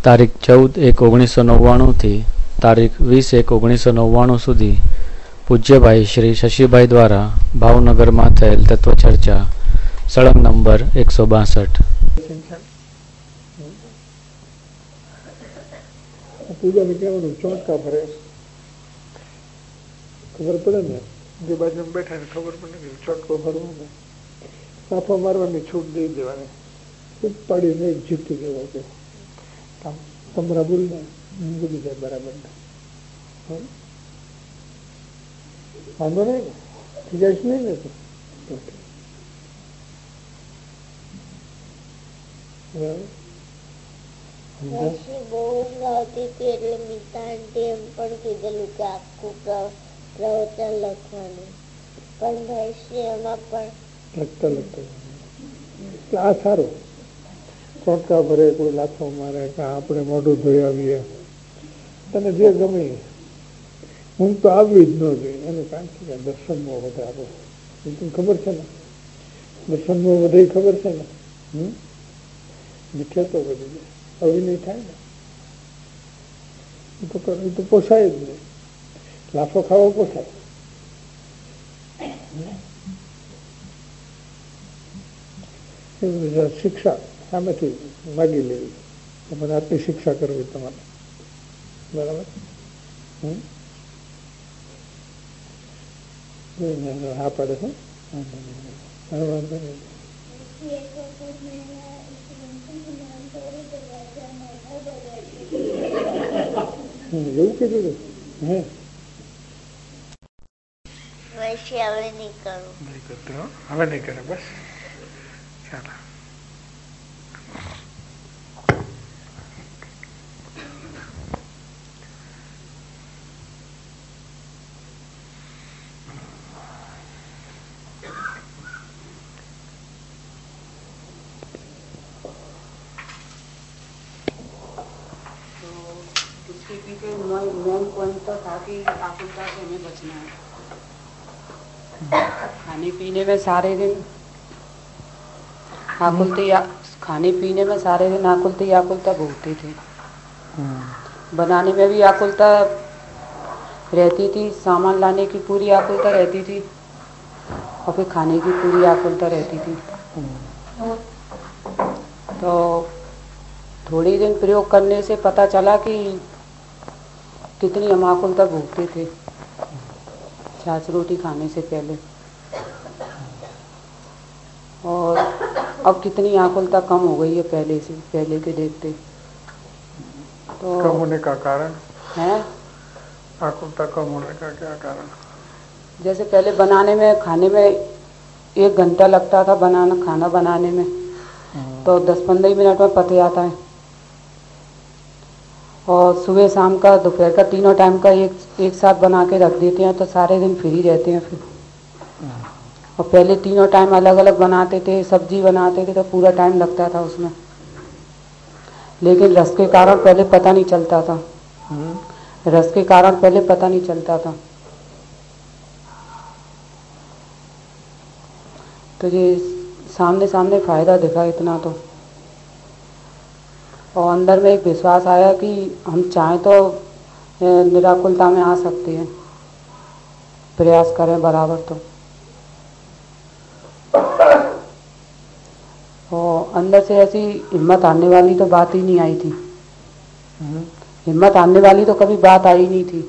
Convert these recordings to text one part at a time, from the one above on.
તારીખ 14/1/1999 થી તારીખ 20/1/1999 સુધી પૂજ્યભાઈ શ્રી શશીભાઈ દ્વારા ભાવનગરમાં થયેલ તત્વચર્ચા સળંગ નંબર 162. પૂજાને કહેવાનું ચોંટકા ભરે, ખબર પડે ને, જે બાજુ બેઠા ને ખબર પડે ને ચોટકો ભરવાનો, સાફા મારવાની છૂટ દઈ દેવાની, પાડીને જીતી દેવા છે. તમારા બોલ ને બોલી જાય બરાબર વાંધો નહીં ને, થઈ જાય નહીં ને તો બહુ આવતી હતી એટલે મીતા આંટી એમ પણ કીધેલું કે આખું પ્રવચન લખવાનું, પણ ભાઈ એમાં પણ લખતા આ સારું. ચોટકા ભરે, કોઈ લાફો મારે, કે આપણે મોઢું ધોઈ આવીએ, તને જે ગમે. હું તો આવી જ ન જોઈએ એનું કારણ છે કે દર્શનમાં વધારો. તમને ખબર છે ને, દર્શનમાં વધારે ખબર છે ને. મીઠે તો બધી જાય, આવી નહીં થાય ને, એ તો પોસાય જ નહીં. લાફો ખાવો પોસાય. શિક્ષા સામેથી માગી લેવી, તમારે આટલી શિક્ષા કરવી તમારે, બરાબર. હા પાડે છે એવું કીધું. હે હવે નહીં કરું, હવે નહીં કરે, બસ ચાલો. मेन पॉइंट तो था कि आकुलता से हमें बचना है. खाने पीने में सारे दिन आकुलता भोगते थे. बनाने में भी आकुलता रहती थी, सामान लाने की पूरी आकुलता रहती थी, और फिर खाने की पूरी आकुलता रहती थी. तो थोड़ी दिन प्रयोग करने से पता चला कि कितनी हम आकुलता भोगते थे छाछ रोटी खाने से पहले, और अब कितनी आकुलता कम हो गई है पहले के देखते. तो कम होने का कारण है, आकुलता कम होने का क्या कारण? जैसे पहले बनाने में, खाने में 1 घंटा लगता था खाना बनाने में, तो 10-15 मिनट में पक जाता है. और सुबह शाम का दोपहर का तीनों टाइम का एक साथ बना के रख देते हैं तो सारे दिन फ्री रहते हैं फिर. और पहले तीनों टाइम अलग अलग बनाते थे, सब्जी बनाते थे तो पूरा टाइम लगता था उसमें, लेकिन रस के कारण पहले पता नहीं चलता था. रस के कारण पहले पता नहीं चलता था. तो ये सामने सामने फायदा दिखा इतना तो, और अंदर में एक विश्वास आया कि हम चाहें तो निराकुलता में आ सकते हैं, प्रयास करें बराबर. तो और अंदर से ऐसी हिम्मत आने वाली तो बात ही नहीं आई थी. हिम्मत आने वाली तो कभी बात आई नहीं थी.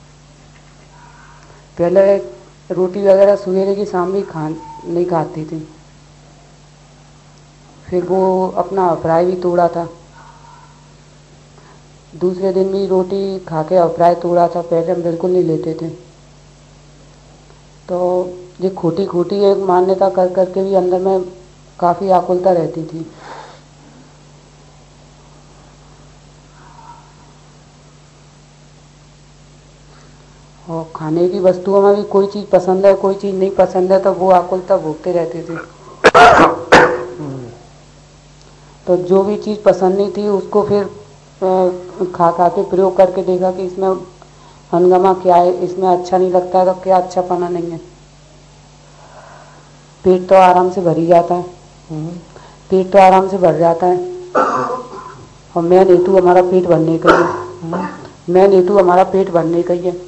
पहले रोटी वगैरह सवेरे की शाम भी नहीं खाती थी. फिर वो अपना अभिप्राय भी तोड़ा था. दूसरे दिन भी रोटी खा के अभिप्राय तोड़ा था. पहले हम बिल्कुल नहीं लेते थे. तो ये खोटी खोटी एक मान्यता कर करके भी अंदर में काफ़ी आकुलता रहती थी. और खाने की वस्तुओं में भी कोई चीज़ पसंद है, कोई चीज़ नहीं पसंद है, तो वो आकुलता भोगते रहते थे. तो जो भी चीज़ पसंद नहीं थी उसको फिर खा के प्रयोग करके देखा कि इसमें हंगामा क्या है, इसमें अच्छा नहीं लगता है तो क्या अच्छा पना नहीं है. पेट तो आराम से भर ही जाता है, पेट तो आराम से भर जाता है, और मेन हेतु हमारा पेट भरने का ही, मेन हेतु हमारा पेट भरने का ही है।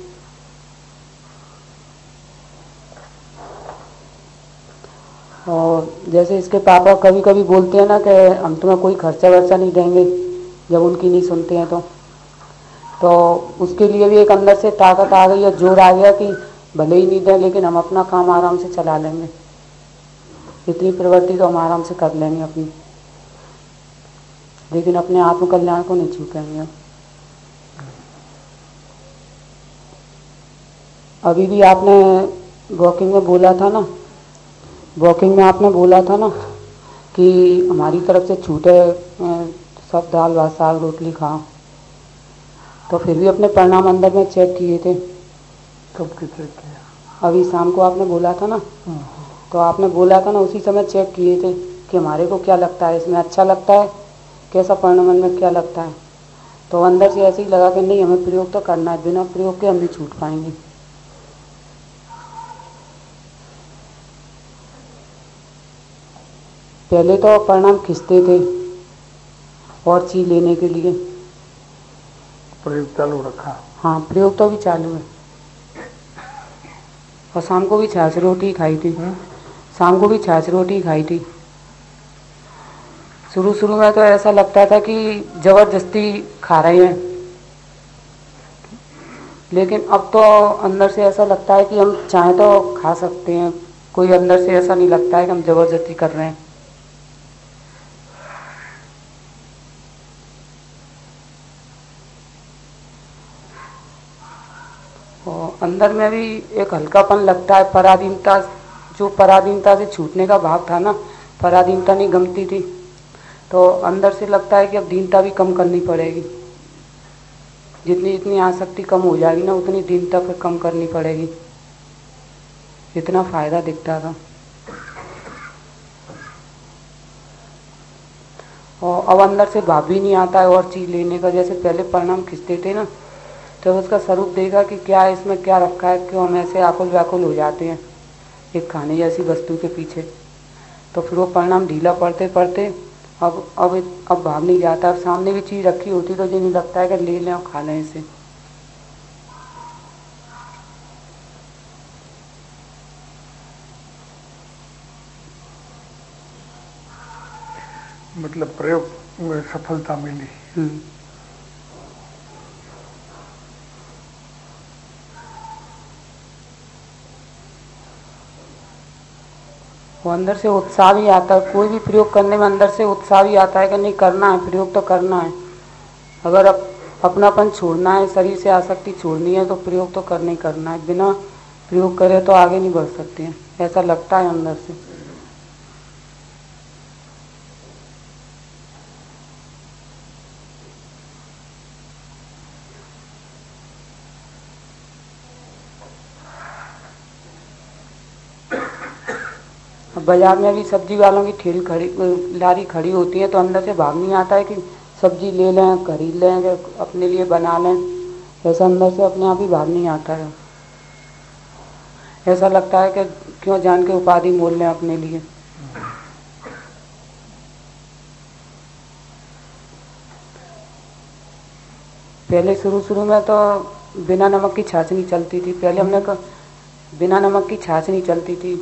और जैसे इसके पापा कभी कभी बोलते हैं ना कि हम तुम्हें कोई खर्चा वर्चा नहीं देंगे, जब उनकी नहीं सुनते हैं तो उसके लिए भी एक अंदर से ताकत आ गई और जोर आ गया कि भले ही नहीं दें लेकिन हम अपना काम आराम से चला लेंगे, इतनी प्रवृत्ति तो हम आराम से कर लेंगे अपनी, लेकिन अपने आत्म कल्याण को नहीं छूटेंगे। अभी भी आपने वॉकिंग में बोला था ना, वॉकिंग में आपने बोला था ना कि हमारी तरफ से छूटे सब दाल भात साग रोटली खाओ, तो फिर भी अपने परिणाम अंदर में चेक किए थे। कब के चेक किया? अभी शाम को आपने बोला था ना, तो आपने बोला था ना उसी समय चेक किए थे कि हमारे को क्या लगता है, इसमें अच्छा लगता है, कैसा परिणाम में क्या लगता है। तो अंदर से ऐसे ही लगा कि नहीं हमें प्रयोग तो करना है, बिना प्रयोग के हम नहीं छूट पाएंगे। पहले तो परिणाम खींचते थे और चीज लेने के लिए, प्रयोग चालू रखा। हाँ प्रयोग तो भी चालू है। और शाम को भी छाछ रोटी खाई थी, शाम को भी छाछ रोटी खाई थी। शुरू में तो ऐसा लगता था कि जबरदस्ती खा रहे हैं, लेकिन अब तो अंदर से ऐसा लगता है कि हम चाहें तो खा सकते हैं, कोई अंदर से ऐसा नहीं लगता है कि हम जबरदस्ती कर रहे हैं। और अंदर में भी एक हल्कापन लगता है, पराधीनता, जो पराधीनता से छूटने का भाव था ना, पराधीनता नहीं गमती थी, तो अंदर से लगता है कि अब दीनता भी कम करनी पड़ेगी। जितनी जितनी आसक्ति कम हो जाएगी ना उतनी दीनता फिर कम करनी पड़ेगी, इतना फायदा दिखता था। और अब अंदर से भाव भी नहीं आता है और चीज लेने का। जैसे पहले परिणाम खींचते थे ना, तो उसका स्वरूप देखा कि क्या इसमें क्या रखा है, क्यों हम ऐसे आकुल व्याकुल हो जाते हैं एक खाने जैसी वस्तु के पीछे। तो फिर वो परिणाम ढीला पड़ते पड़ते अब भाव नहीं जाता। अब सामने भी चीज़ रखी होती तो जो नहीं लगता है कि ले लें और खा लें इसे। मतलब प्रयोग में सफलता मिली। वो अंदर से उत्साह भी आता है, कोई भी प्रयोग करने में अंदर से उत्साह भी आता है कि नहीं करना है, प्रयोग तो करना है। अगर अपनापन छोड़ना है, शरीर से आसक्ति छोड़नी है, तो प्रयोग तो करना ही करना है। बिना प्रयोग करे तो आगे नहीं बढ़ सकते हैं, ऐसा लगता है अंदर से। बाजार में भी सब्जी वालों की लारी खड़ी होती है, तो अंदर से भाव नहीं आता है कि सब्जी ले लें, खरीद लें, अपने लिए बना लें। ऐसा अंदर से अपने आप ही भाव नहीं आता है। ऐसा लगता है कि क्यों जान के उपाधि मोल लें अपने लिए। पहले शुरू में तो बिना नमक की छाछ नहीं चलती थी। पहले हमने कहा बिना नमक की छाछ नहीं चलती थी,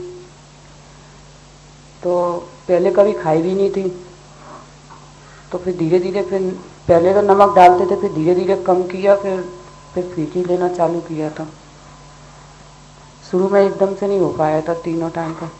तो पहले कभी खाई भी नहीं थी। तो फिर धीरे धीरे फिर पहले तो नमक डालते थे, फिर धीरे धीरे कम किया, फिर फीकी लेना चालू किया था। शुरू में एकदम से नहीं हो पाया था तीनों टाइम का।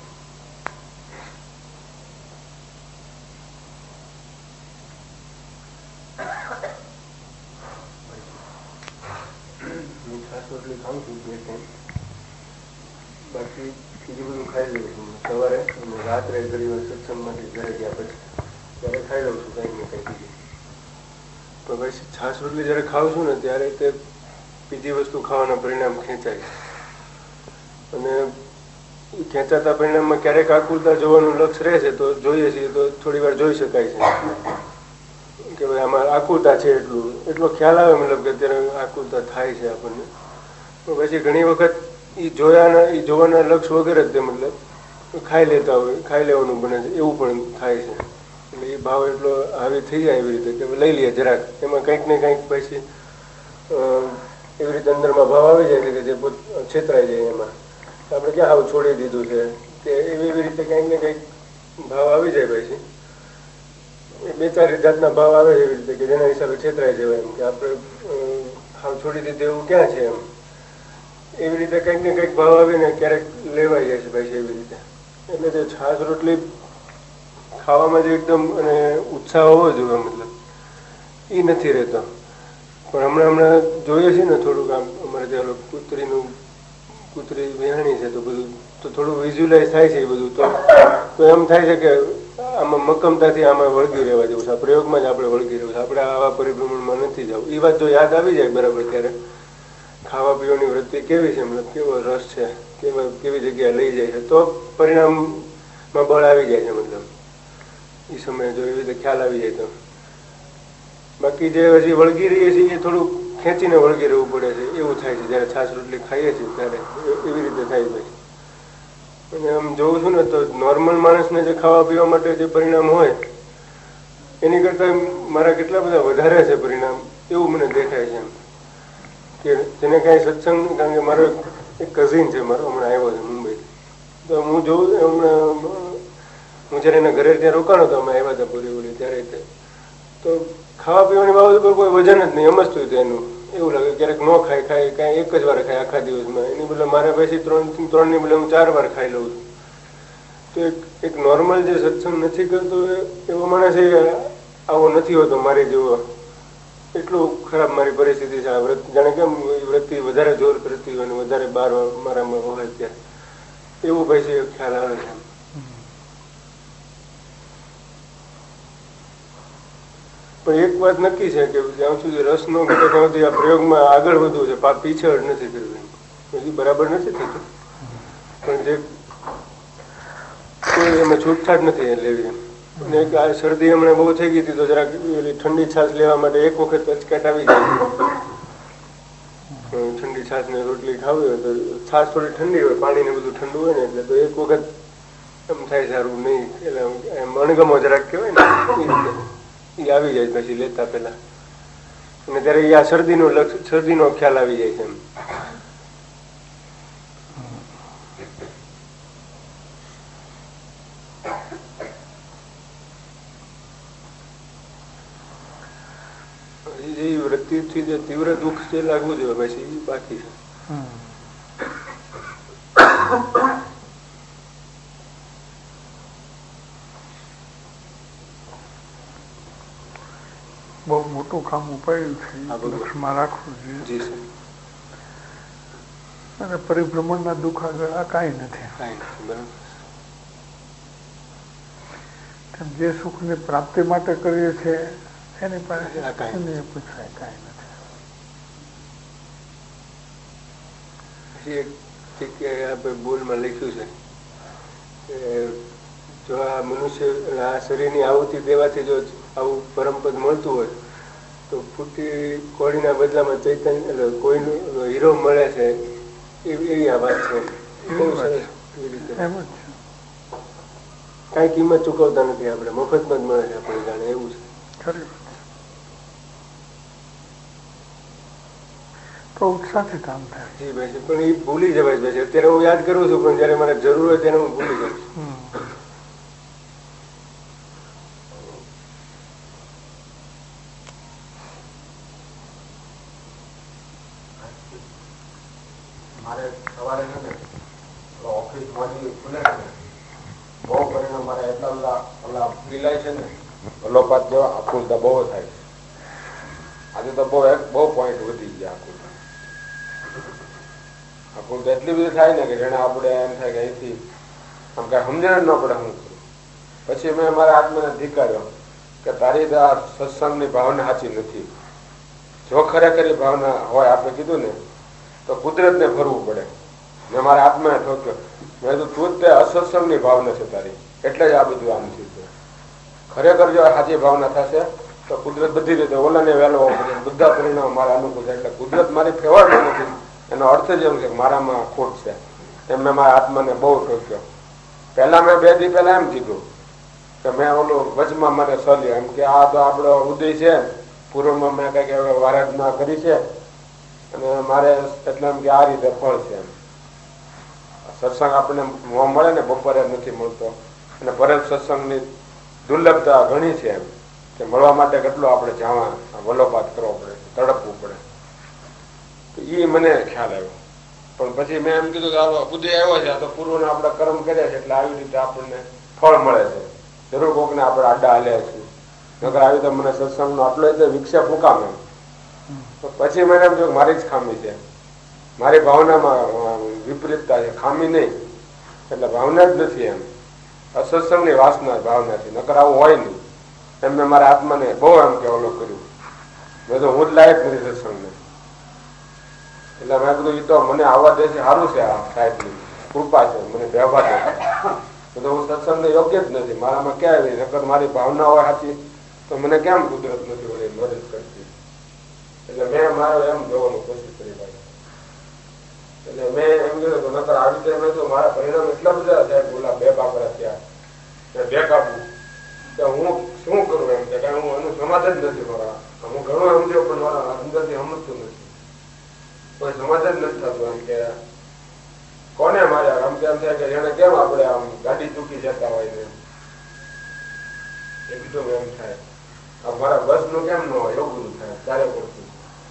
બાકી બીજું બધું ખાઈ લઉં છું સવારે અને રાત્રે ઘણી વાર સત્સંગમાંથી ઘરે ગયા પછી ત્યારે ખાઈ લઉં છું કંઈક ને કંઈક બીજું. પણ પછી છાશ રોટલી જ્યારે ખાઉં છું ને ત્યારે તે બીજી વસ્તુ ખાવાના પરિણામ ખેંચાય અને ખેંચાતા પરિણામમાં ક્યારેક આકુલતા જોવાનું લક્ષ્ય રહે છે તો જોઈએ છીએ તો થોડી વાર જોઈ શકાય છે કે ભાઈ આમાં આકુલતા છે, એટલો ખ્યાલ આવે મતલબ કે અત્યારે આકુલતા થાય છે આપણને. પછી ઘણી વખત એ જોવાના લક્ષ્ય વગેરે જ તે મતલબ ખાઈ લેતા હોય, ખાઈ લેવાનું બને છે એવું પણ થાય છે. એટલે એ ભાવ એટલો હાવી થઈ જાય એવી રીતે કે લઈ લઈએ જરાક, એમાં કંઈક ને કંઈક પછી એવી રીતે અંદરમાં ભાવ આવી જાય કે જે છેતરાઈ જાય એમાં આપણે ક્યાં આવું છોડી દીધું છે કે એવી રીતે કંઈક ને કંઈક ભાવ આવી જાય પછી એ બે ચાર જાતના ભાવ આવે એવી રીતે કે જેના હિસાબે છેતરાઈ જવાય એમ કે આપણે હાવ છોડી દીધું એવું ક્યાં છે એમ એવી રીતે કંઈક ને કંઈક ભાવ આવીને ક્યારેક લેવાઈ જાય છે પછી એવી રીતે. એટલે જે છાશ રોટલી ખાવામાં જે એકદમ અને ઉત્સાહ હોવો જોઈએ મતલબ એ નથી રહેતો. પણ હમણાં જોઈએ છીએ ને થોડુંક આમ અમારે ત્યાં કૂતરી વિહાણી છે તો બધું તો થોડું વિઝ્યુલાઇઝ થાય છે એ બધું તો એમ થાય છે કે આમાં મક્કમતાથી આમાં વળગી રહેવા જેવું છે, આ પ્રયોગમાં જ આપણે વળગી રહેવું છે, આપણે આવા પરિભ્રમણમાં નથી જવું. એ વાત જો યાદ આવી જાય બરાબર ત્યારે ખાવા પીવાની વૃત્તિ કેવી છે, મતલબ કેવો રસ છે, કેવી જગ્યાએ લઈ જાય છે તો પરિણામમાં બળ આવી જાય છે. મતલબ એ સમયે જો એવી રીતે ખ્યાલ આવી જાય તો. બાકી જે હજી વળગી રહીએ છીએ એ થોડુંક ખેંચીને વળગી રહેવું પડે છે એવું થાય છે જ્યારે છાશ રોટલી ખાઈએ છીએ ત્યારે એવી રીતે થાય છે. અને આમ જોઉં છું ને તો નોર્મલ માણસને જે ખાવા પીવા માટે જે પરિણામ હોય એની કરતાં મારા કેટલા બધા વધારે છે પરિણામ એવું મને દેખાય છે એમ કે જેને કાંઈ સત્સંગ, કારણ કે મારો એક કઝિન છે મારો હમણાં આવ્યો છે મુંબઈ, તો હું જોઉં હમણાં હું જ્યારે એના ઘરે ત્યાં રોકાણો હતો અમે આવ્યા હતા પૂરી ત્યારે તો ખાવા પીવાની બાબત પર કોઈ વજન જ નહીં, સમજતું હતું એનું એવું લાગે ક્યારેક ન ખાય કાંઈ એક જ વાર ખાય આખા દિવસમાં, એની બદલે મારે પછી ત્રણની બદલે હું 4 વાર ખાઈ લઉં છું. તો એક નોર્મલ જે સત્સંગ નથી કરતો એવો માણસ આવો નથી હોતો મારી જેવો. એટલું ખરાબ મારી પરિસ્થિતિ છે આ વ્રત, જાણે કેમ વૃત્તિ વધારે જોર કરતી હોય અને વધારે બહાર મારામાં હોય ત્યાં એવું પછી ખ્યાલ આવે છે. પણ એક વાત નક્કી છે કે જ્યાં સુધી રસ ન ઘટે ત્યાં સુધી આ પ્રયોગમાં આગળ વધવું છે, પીછળ નથી કરવી. હજી બરાબર નથી થતું પણ જે કોઈ એમાં છૂટછાટ નથી લેવી. અને આ શરદી હમણાં બહુ થઈ ગઈ હતી તો જરાક ઠંડી છાશ લેવા માટે એક વખત અચકાટ આવી જાય. ઠંડી છાશ ને રોટલી ખાવી હોય તો છાશ થોડી ઠંડી હોય, પાણી ને બધું ઠંડુ હોય ને એટલે તો એક વખત એમ થાય સારું નહીં, એટલે અણગમો જરાક કહેવાય ને એ રીતે એ આવી જાય પછી લેતા પેલા. અને ત્યારે આ શરદીનો ખ્યાલ આવી જાય છે એમ. જે વૃત્તિથી જે તીવ્ર દુઃખ જે લાગવું જોઈએ પછી એ બાકી છે. બહુ મોટું કામ ઉપાડ્યું છે, લક્ષમાં રાખવું જોઈએ. અને પરિભ્રમણના દુઃખ આગળ આ કાંઈ નથી. જે સુખની પ્રાપ્તિ માટે કરીએ છીએ એની પાસે પૂછાય કાંઈ નથી. એક આપણે બોલમાં લખ્યું છે કે જો આ મનુષ્ય આ શરીરની આહુતિ દેવાથી જો આવું પરમપદ મળતું હોય તો ફૂટી કોળીના બદલામાં ચૈતન્ય એટલે કોઈનું હીરો મળે છે એવી આ વાત છે. કઈ કિંમત ચૂકવતા નથી આપણે, મફતમાં જ મળે છે આપણે જાણે એવું છે. તો ઉત્સાહથી કામ થાય. જી ભાઈ, પણ એ ભૂલી જવાય છે. અત્યારે હું યાદ કરું છું પણ જયારે મારે જરૂર હોય ત્યારે હું ભૂલી જાઉં છું. મારે સવારે છે ને ઓફિસ માંથી ખુલે છે ને બહુ પરિણામ મારે એટલા બધા પીલાય છે ને અલોપાત જેવા આકુલતા બહુ થાય છે. આજે તો બહુ પોઈન્ટ વધી ગયા આકુલતા એટલી બધી થાય ને કે જેને આપણે એમ થાય કે અહીંથી આમ કઈ સમજણ ન પડે હું. પછી મેં મારા આત્માને ધિકાર્યો કે તારી આ સત્સંગની ભાવના સાચી નથી. જો ખરેખર ભાવના હોય આપણે કીધું ને તો કુદરતને ફરવું પડે. મેં મારા આત્માને ઠોક્યો, મેં કીધું તું તે અસત્સંગની ભાવના છે તારી, એટલે જ આ બધું આમ થયું. ખરેખર જો સાચી ભાવના થશે તો કુદરત બધી રીતે ઓલાને વહેલો બધા પરિણામ મારા અનુકૂળ છે. એટલે કુદરત મારી ફેવરમાં નથી એનો અર્થ જ એમ છે કે મારામાં ખોટ છે. એમ મેં મારા આત્માને બહુ ઠોક્યો. પહેલા મેં 2 દી પહેલા એમ કીધું કે મેં ઓલું વચમાં મને સલ્યો એમ કે આ તો આપણો ઉદય છે, પૂર્વમાં મેં કઈક વારાધના કરી છે અને મારે એટલે એમ કે આ રીતે ફળ છે. એમ સત્સંગ આપણને મળે ને બપોરે નથી મળતો, અને પરત સત્સંગની દુર્લભતા ઘણી છે. એમ કે મળવા માટે કેટલો આપણે જાવા વલોપાત કરવો પડે, તડપવું પડે. તો એ મને ખ્યાલ આવ્યો. પણ પછી મેં એમ કીધું કે આ બુદ્ધિ આવ્યો છે, આ તો પૂર્વના આપણા કર્મ કર્યા છે એટલે આવી રીતે આપણને ફળ મળે છે. જરૂર કોકને આપણે આડા હાલ્યા છીએ, નકર આવી તો મને સત્સંગનો આટલો એટલે વિક્ષેપ મુકામે. પછી મને એમ થયું મારી જ ખામી છે, મારી ભાવનામાં વિપરીતતા છે, ખામી નહીં. એટલે ભાવના જ નથી. એમ અસત્સંગની વાસના ભાવના છે, નકર આવું હોય નહીં. એમ મેં મારા આત્માને બહુ એમ કે ઓલો કર્યું. મેં તો હું જ લાયક નથી સત્સંગને. એટલે મેં કીધું એ તો મને આવવા દે છે, સારું છે, આ સાહેબની કૃપા છે, મને વ્યવહાર દે. તો હું સત્સંગને યોગ્ય જ નથી. મારામાં ક્યાં આવી નકર મારી ભાવના હોય સાચી તો મને કેમ કુદરત નથી વળી મદદ કરતી. એટલે મેં મારો એમ જોવાનું કોશિશ કરી ભાઈ. એટલે મેં એમ કીધું નકર આવી રીતે મેં તો મારા પરિણામ એટલા બધા સાહેબ બોલા બે બાપરા થયા બે કાપું કે હું શું કરું એમ કે હું એનું સમાધાન જ નથી મારા. હું ઘણું સમજ્યો પણ મારા અંદરથી સમજતું નથી, કોઈ સમાધાન નથી થતું. એમ કે કોને માર્યા આમ કેમ થાય કે એને કેમ આપણે આમ ગાડી ચૂકી જતા હોય ને એ બીજું એમ થાય. મારા બસ નું કેમ ન હોય એવું બધું થાય ત્યારે પડતું.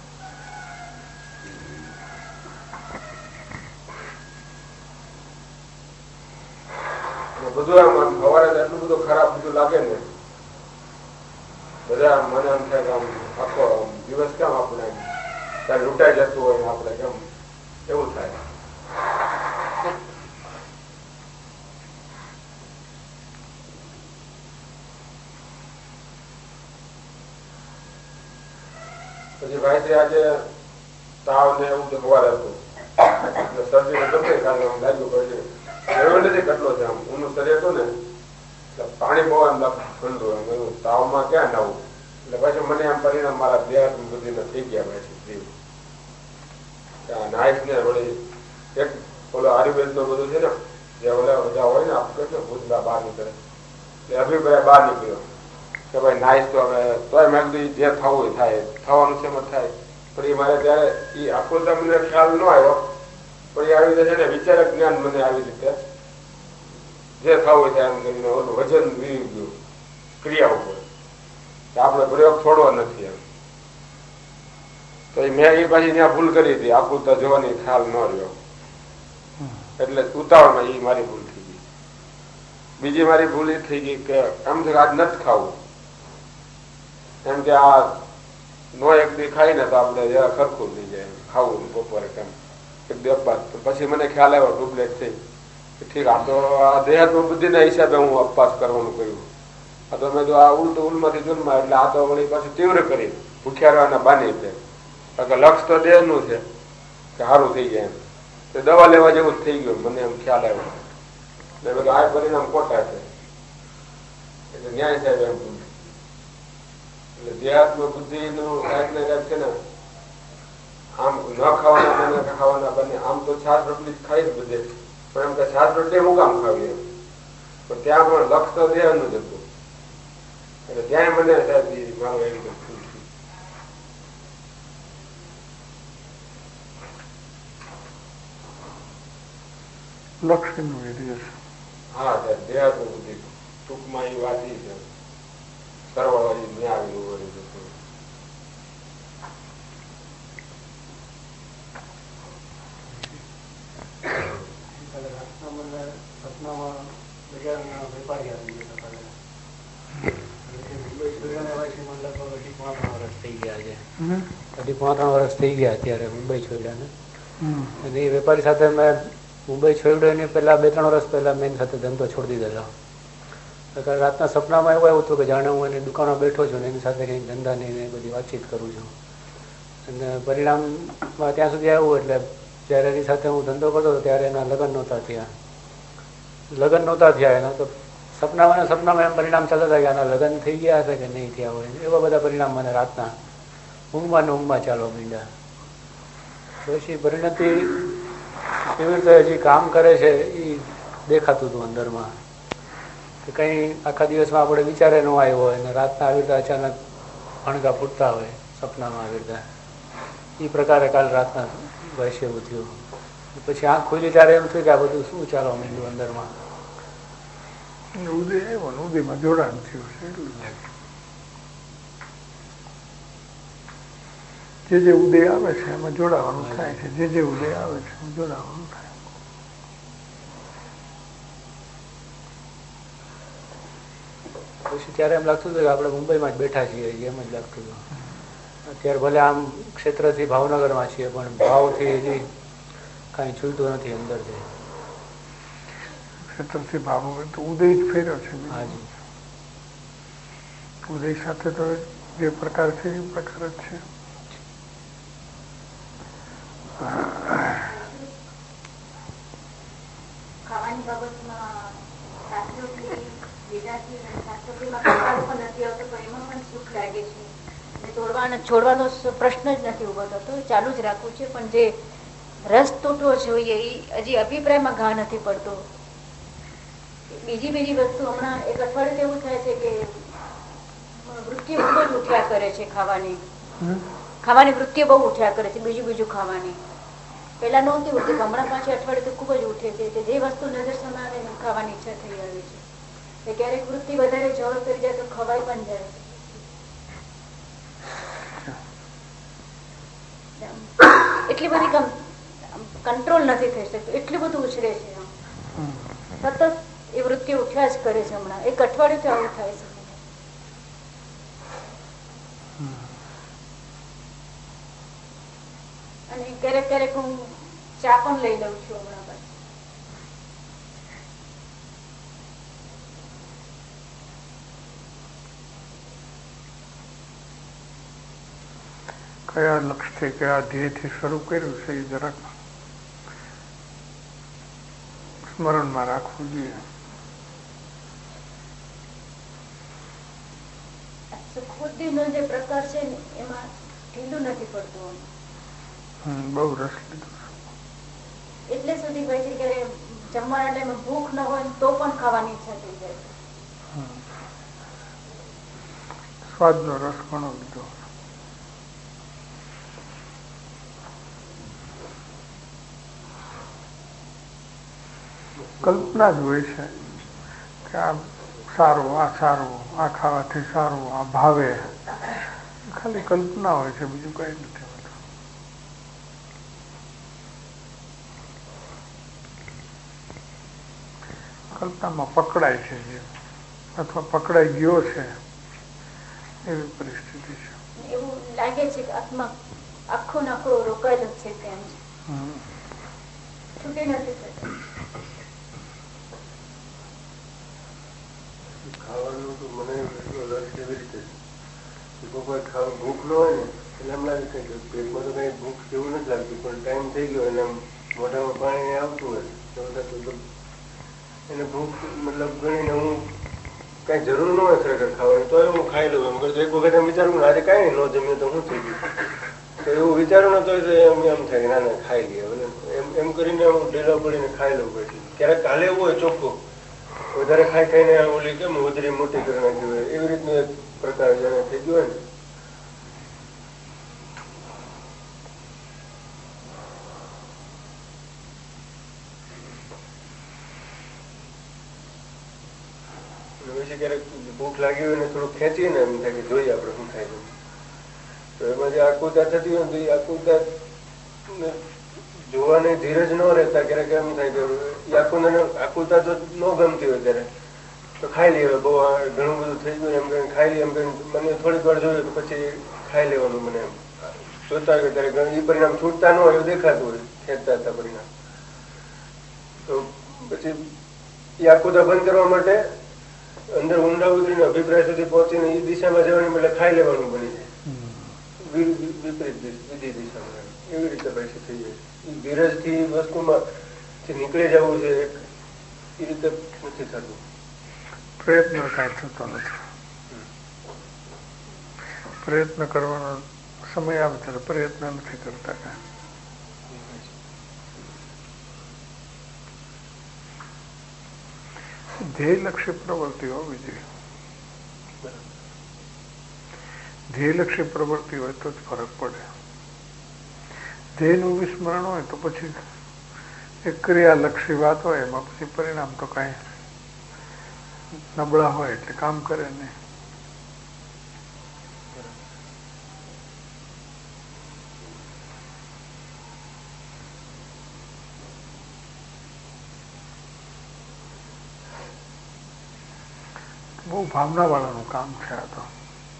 બધું આમ સવારે એટલું બધું ખરાબ બધું લાગે ને, બધા મને એમ થાય કે આમ આખો દિવસ કેમ આપણે ત્યારે લૂંટાઈ જતું હોય આપણે કેમ એવું થાય. પછી ભાઈ આજે તાવ ને એવું તો સવારે હતું, શરદી ને ગમે લાગ્યું પડે એવો નથી કેટલો છે. આમ ઊનું શરીર હતું ને પાણી બહુ એમ ઠંડુ એમ તાવમાં ક્યાં નવું. એટલે પછી મને એમ પરિણામ મારા દેહ બુદ્ધિ થઈ ગયા પછી નાઈટ ને વળી એક ઓલો આયુર્વેદ નું બધું છે ને જે ઓલા બધા હોય ને આપણે કે ભૂતના બહાર નીકળે એટલે અભિપ્રાય બહાર નીકળ્યો કે ભાઈ નાઈસ તો હવે તોય મેં કીધું જે થવું થાય, થવાનું છે એમ થાય. પણ એ મારે ત્યારે એ આખું તમને ખ્યાલ ન આવ્યો, પણ એ આવી રીતે છે ને વિચારક જ્ઞાન મને આવી રીતે જે થવું થાય એમ કરીને ઓલું વજન વી ગયું ક્રિયા ઉપર આપણે પ્રયોગ છોડવો નથી. એમ તો મેં એ પાછી ત્યાં ભૂલ કરી હતી, આખું તો જોવાની ખ્યાલ ન રહ્યો. એટલે ઉતાવળમાં એ મારી ભૂલ થઈ ગઈ. બીજી મારી ભૂલ એ થઈ ગઈ કે એમ છે આજ નથી ખાવું, એમ કે આ નો એક દી ખાઈ ને તો આપણે જરા ખરખું થઈ જાય ખાવું બપોરે કેમ એક બે બાદ. પછી મને ખ્યાલ આવ્યો ડુપ્લેટ થઈ ઠીક આ તો આ દેહાત્મ બુદ્ધિના હિસાબે હું અપવાસ કરવાનું કર્યું. આ તો મેં તો આ ઉલટું ઉલમાંથી જન્મા એટલે આ તો વળી પાછું તીવ્ર કરી ભૂખ્યા રહેવાના બાની છે. કારણ કે લક્ષ તો દેહનું છે કે સારું થઈ જાય એમ, તો દવા લેવા જેવું જ થઈ ગયું. મને એમ ખ્યાલ આવ્યો એટલે આ પરિણામ ખોટા છે. એટલે ન્યાય સાહેબ એમ એટલે દેહાત્મ બુદ્ધિ નું કાંઈક ને કાંઈક છે ને આમ ન ખાવાના બને ખાવાના બને. આમ તો છાસ રોટલી ખાઈ જ બધે, પણ એમ કે છાસ રોટલી હું કામ ખાવી એમ, પણ ત્યાં પણ લક્ષ તો દેહનું જ હતું. એટલે ત્યાં મને સાહેબ મારો એવી રીતે લક્ષણ હા સાહેબ દેહાત્મ બુદ્ધિ ટૂંકમાં એ વાત એ છે કરવાવાળી મેં આવેલું હોય. અઢી પોણા 3 વર્ષ થઈ ગયા અત્યારે મુંબઈ છોડ્યા ને. અને એ વેપારી સાથે મેં મુંબઈ છોડ્યો ને પેલા 2-3 વર્ષ પહેલા મેં સાથે ધંધો છોડી દીધેલો. રાતના સપનામાં એવું આવ્યું હતું કે જાણે હું એની દુકાનમાં બેઠો છું ને એની સાથે કંઈક ધંધાની બધી વાતચીત કરું છું. અને પરિણામમાં ત્યાં સુધી આવ્યું એટલે જ્યારે એની સાથે હું ધંધો કરતો હતો ત્યારે એના લગ્ન નહોતા થયા. એના તો સપનામાં એમ પરિણામ ચાલતા હતા કે આના લગ્ન થઈ ગયા હશે કે નહીં થયા હોય. એવા બધા પરિણામ મને રાતના ઊંઘમાં ચાલવા માંડ્યા. પછી પરિણતિ કેવી રીતે હજી કામ કરે છે એ દેખાતું હતું અંદરમાં. કે કંઈ આખા દિવસમાં આપણે વિચારે ન આવ્યો હોય અને રાતના આવી રીતે અચાનક ભણગા ફૂટતા હોય સપનામાં આવી રીતે, એ પ્રકારે કાલ રાતના વર્ષે એવું થયું. પછી આંખ ખુલી ત્યારે એમ થયું કે આ બધું શું ચાલવા માંડ્યું અંદરમાં. ઉદય આવ્યો ને ઉદયમાં જોડાણ થયું છે એટલું. જે ઉદય આવે છે એમાં જોડાવાનું થાય છે, જે ઉદય આવે છે એમાં જોડાવાનું થાય. પછી ત્યારે એમ લાગતું હતું કે આપણે મુંબઈમાં જ બેઠા છીએ એમ જ લાગતું હતું. અત્યારે ભલે આમ ક્ષેત્રથી ભાવનગરમાં છીએ પણ ભાવથી હજી કાંઈ છૂટતું નથી અંદરથી. ક્ષેત્રથી ભાવનગર તો ઉદય જ ફેર્યો છે. હાજી, ઉદય સાથે તો જે પ્રકાર છે એ પ્રકાર જ છે. ખાવાની બાબતમાં છોડવાનો પ્રશ્ન જ નથી ઉભો થતો, ચાલુ જ રાખવું છે. પણ જે રસ તૂટવો જોઈએ એ હજી અભિપ્રાયમાં ઘા નથી પડતો. બીજી વસ્તુ હમણાં એક અઠવાડિયું એવું થાય છે કે વૃત્તિ ખૂબ જ ઉઠ્યા કરે છે. ખાવાની વૃત્તિ બહુ ઉઠ્યા કરે છે, બીજું ખાવાની. પેલા નહોતી ઉઠતી, હમણાં પાછી અઠવાડિયું તો ખૂબ જ ઉઠે છે. જે વસ્તુ નજર સામે આવે ને ખાવાની ઈચ્છા થઈ આવે છે. ક્યારેક વૃત્તિ વધારે જોર કરી જાય તો ખવાઈ પણ જાય. એટલી બધી કંટ્રોલ નથી થઈ શકતું, એટલું બધું ઉછરે છે. સતત એ વૃત્તિ ઉઠ્યા જ કરે છે. હમણાં એક અઠવાડિયું આવું થાય છે. અને ક્યારેક હું ચા પણ લઈ લઉં છું હમણાં. કયા લક્ષ્યથી કયા ધ્યેયથી શરૂ કર્યું છે એ જરાક સ્મરણમાં રાખવું જોઈએ. સુખબુદ્ધિનો જે પ્રકાર છે ને એમાં ઢીલું નથી પડતું. બહુ રસ લીધો એટલે સુધી ભાઈ છે કે જમવાના ટાઈમે ભૂખ ન હોય તો પણ ખાવાની ઈચ્છા થઈ જાય. સ્વાદનો રસ ઘણો લીધો. કલ્પના જ હોય છે કે આ સારું, આ ખાવાથી સારું, આ ભાવે. ખાલી કલ્પના હોય છે, બીજું કઈ નથી હોતું. કલ્પનામાં પકડાય છે જે, અથવા પકડાઈ ગયો છે એવી પરિસ્થિતિ છે. એવું લાગે છે કે આત્મા આખો નાખો રોકાયેલો છે ત્યાં છૂટી નથી થતો. ખાવાનું તો મને એટલો રસ કેવી રીતે કોઈ ભૂખ ન હોય ને એટલે એમ લાગે કે પેટમાં તો કઈ ભૂખ જેવું નથી લાગતું, પણ ટાઈમ થઈ ગયો અને મોઢામાં પાણી આવતું હોય એને ભૂખ મતલબ ગણીને હું કઈ જરૂર ન હોય ખરેખર ખાવાની તો હું ખાઈ લઉં. એમ કરતો એક વખત એમ વિચારું ને આજે કઈ ન જમ્યું તો શું થઈ ગયું, તો એવું વિચારું ને તો એમ થાય ના ના ખાઈ લઈએ એમ કરીને હું ડેલા પડીને ખાઈ લઉં. પછી ક્યારેક કાલે એવું હોય ચોખ્ખું વધારે ખાઈને ઓલી કેમ ઉધરી મોટી કરી નાખી હોય એવી રીતનો એક પ્રકાર જેને થઈ ગયો હોય ને. પછી ક્યારેક ભૂખ લાગી હોય ને થોડું ખેંચીએ ને એમ થાય કે જોઈએ આપણે શું થાય છે. તો એમાં જે આકુરતા થતી હોય ને તો એ આકુરતા જોવાની ધીરજ ન રહેતા ક્યારેક એમ થાય કે આકુરતા તો ન ગમતી હોય ત્યારે તો ખાઈ લઈએ. બહુ ઘણું બધું થઈ ગયું એમ કરીને ખાઈ લઈએ. એમ કરીને મને થોડીક વાર જોયું તો પછી ખાઈ લેવાનું. મને એમ જોતા હોય ત્યારે એ પરિણામ છૂટતા ન હોય એવું દેખાતું હોય, ખેંચતા હતા પરિણામ. તો પછી એ આકુરતા બંધ કરવા માટે અંદર ઊંડા ઉતરીને અભિપ્રાય સુધી પહોંચીને એ દિશામાં જવાની બદલે ખાઈ લેવાનું બની જાય, વિપરીત બીજી દિશામાં. એવી રીતે પછી થઈ જાય. ધીરજ થી વસ્તુમાં નીકળી જવું છે એ રીતે નથી થતું. પ્રયત્ન કાંઈ થતો નથી. પ્રયત્ન કરવાનો સમય આવે ત્યારે પ્રયત્ન નથી કરતા કાંઈ. ધ્યેયલક્ષી પ્રવૃત્તિ હોવી જોઈએ. ધ્યેયલક્ષી પ્રવૃત્તિ હોય તો જ ફરક પડે. ધ્યેયનું વિસ્મરણ હોય તો પછી એક ક્રિયાલક્ષી વાત હોય એમાં પછી પરિણામ તો કાંઈ નબળા હોય એટલે કામ કરે નહીં. બહુ ભાવના વાળાનું કામ છે આ તો.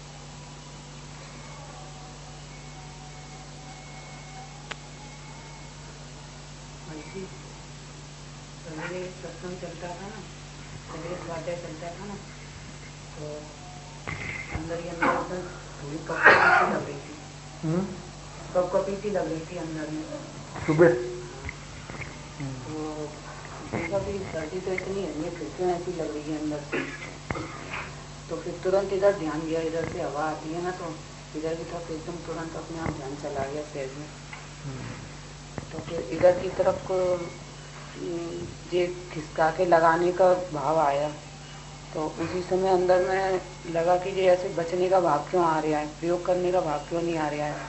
सत्संग चलता था ना, स्वाध्याय चलता था ना, तो अंदर ही अंदर थोड़ी कपकपी लग रही थी. कपकपी लग रही थी अंदर में सुबह. तो देखा कि सर्दी तो इतनी है नहीं, खिड़कियाँ ऐसी लग रही है अंदर से. तो फिर तुरंत इधर ध्यान गया, इधर से हवा आती है ना तो इधर की तरफ एकदम तुरंत अपने आप ध्यान चला गया शहर में. तो फिर इधर की तरफ को ये खिसका के लगाने का भाव आया. तो उसी समय अंदर में लगा कि ये ऐसे बचने का भाव क्यों आ रहा है, प्रयोग करने का भाव क्यों नहीं आ रहा है.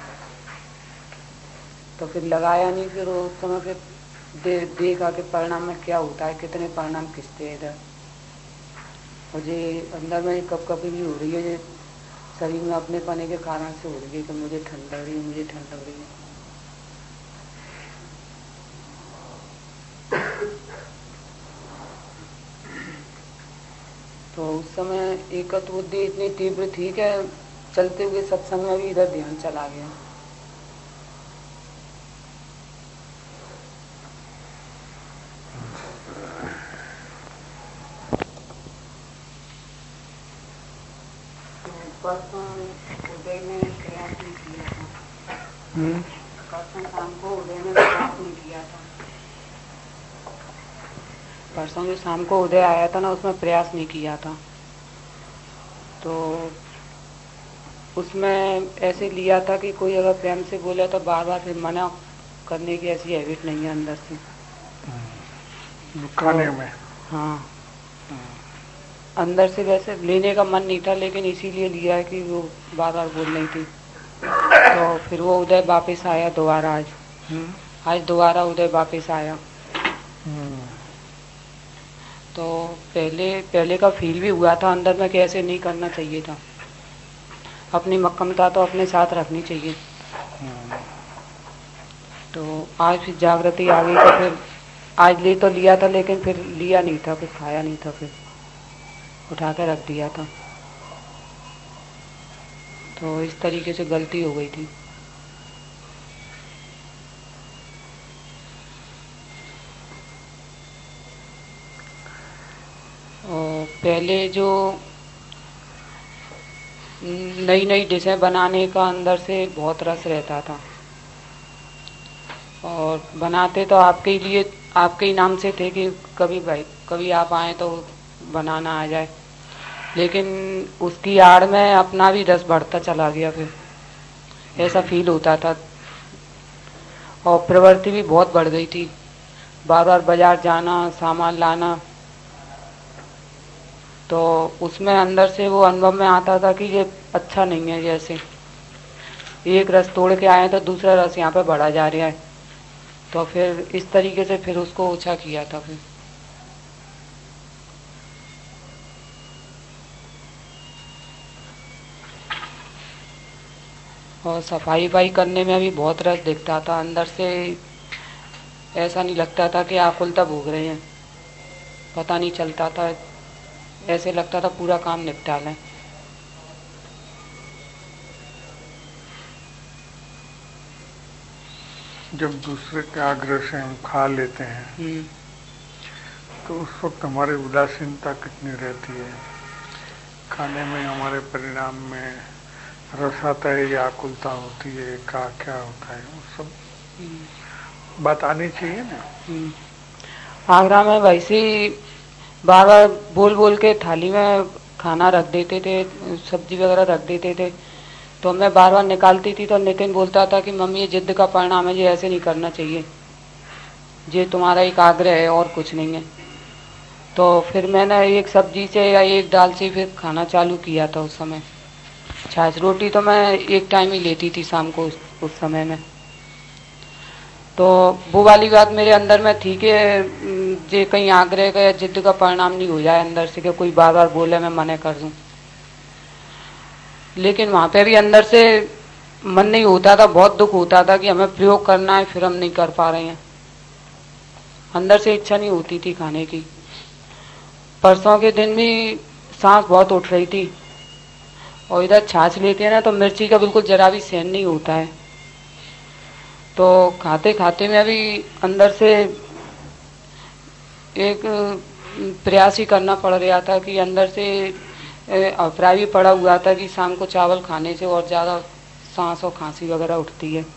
तो फिर लगाया नहीं. फिर उस समय फिर देखा कि परिणाम में क्या होता है, कितने परिणाम खिंचते हैं इधर. और ये अंदर में कपकपी भी हो रही है, ये शरीर में अपने पने के कारण से हो रही है कि मुझे ठंड लग रही है, मुझे ठंड लग रही है. तो उस समय एकत्व बुद्धि इतनी तीव्र थी कि चलते हुए सत्संग में भी इधर ध्यान चला गया. परसों उदय में प्रयास नहीं किया था. परसों शाम को उदय में प्रयास नहीं किया था. परसों जो शाम को उदय आया था ना, उसमें प्रयास नहीं किया था. तो उसमें ऐसे लिया था कि कोई अगर प्रेम से बोले तो बार बार फिर मना करने की ऐसी हैबिट नहीं है अंदर से. खाने में हाँ, अंदर से वैसे लेने का मन नहीं था, लेकिन इसीलिए लिया है कि वो बार बार बोल रही थी. तो फिर वो उदय वापस आया दोबारा. आज दोबारा उदय वापस आया. तो पहले का फील भी हुआ था अंदर में कि ऐसे नहीं करना चाहिए था. अपनी मक्कमता तो अपने साथ रखनी चाहिए. तो आज फिर जागृति आ गई. तो फिर आज ले तो लिया था, लेकिन फिर लिया नहीं था, कुछ खाया नहीं था, फिर उठा के रख दिया था. तो इस तरीके से गलती हो गई थी. और पहले जो नई नई डिशें बनाने का अंदर से बहुत रस रहता था. और बनाते तो आपके लिए, आपके ही नाम से थे कि कभी आप आए तो बनाना आ जाए. लेकिन उसकी आड़ में अपना भी रस बढ़ता चला गया. फिर ऐसा फील होता था. और प्रवृत्ति भी बहुत बढ़ गई थी. बार बार बाजार जाना, सामान लाना. तो उसमें अंदर से वो अनुभव में आता था कि ये अच्छा नहीं है. जैसे एक रस तोड़ के आए तो दूसरा रस यहाँ पे बढ़ा जा रहा है. तो फिर इस तरीके से फिर उसको ओछा किया था. फिर और सफाई करने में भी बहुत रस दिखता था. अंदर से ऐसा नहीं लगता था कि आकुलता भोग रहे हैं, पता नहीं चलता था. ऐसे लगता था पूरा काम निपटा लें. जब दूसरे के आग्रह से हम खा लेते हैं तो उस वक्त हमारी उदासीनता कितनी रहती है. खाने में हमारे परिणाम में रस आता है या आकुलता होती है, क्या होता है, वो सब बात आनी चाहिए ना. आगरा में वैसे ही बार बार बोल बोल के थाली में खाना रख देते थे, सब्जी वगैरह रख देते थे. तो मैं बार बार निकालती थी तो नितिन बोलता था कि मम्मी ये जिद का परिणाम है, ये ऐसे नहीं करना चाहिए, ये तुम्हारा एक आग्रह है और कुछ नहीं है. तो फिर मैंने एक सब्जी से या एक दाल से फिर खाना चालू किया था उस समय। छाछ रोटी तो मैं एक टाइम ही लेती थी शाम को उस समय में। तो वो वाली बात मेरे अंदर में थी कि जे कहीं आग्रह का या जिद का परिणाम नहीं हो जाए अंदर से कि कोई बार बार बोले मैं मना कर दूं। लेकिन वहां पे भी अंदर से मन नहीं होता था, बहुत दुख होता था कि हमें प्रयोग करना है फिर हम नहीं कर पा रहे हैं। अंदर से इच्छा नहीं होती थी खाने की। परसों के दिन भी सांस बहुत उठ रही थी और इधर छाछ लेते हैं ना तो मिर्ची का बिल्कुल जरा भी सहन नहीं होता है। तो खाते खाते में भी अंदर से एक प्रयास ही करना पड़ रहा था कि अंदर से अभिप्राय भी पड़ा हुआ था कि शाम को चावल खाने से और ज्यादा सांस और खांसी वगैरह उठती है।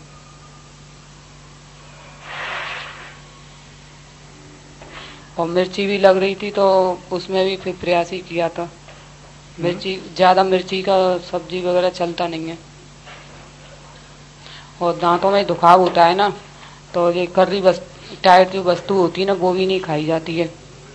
और मिर्ची भी लग रही थी तो उसमें भी फिर प्रयास ही किया था। मिर्ची ज्यादा मिर्ची का सब्जी वगैरह चलता नहीं है और दांतों में दुखाव होता है ना, तो ये कर्री टाइट जो वस्तु होती है ना वो भी नहीं खाई जाती है।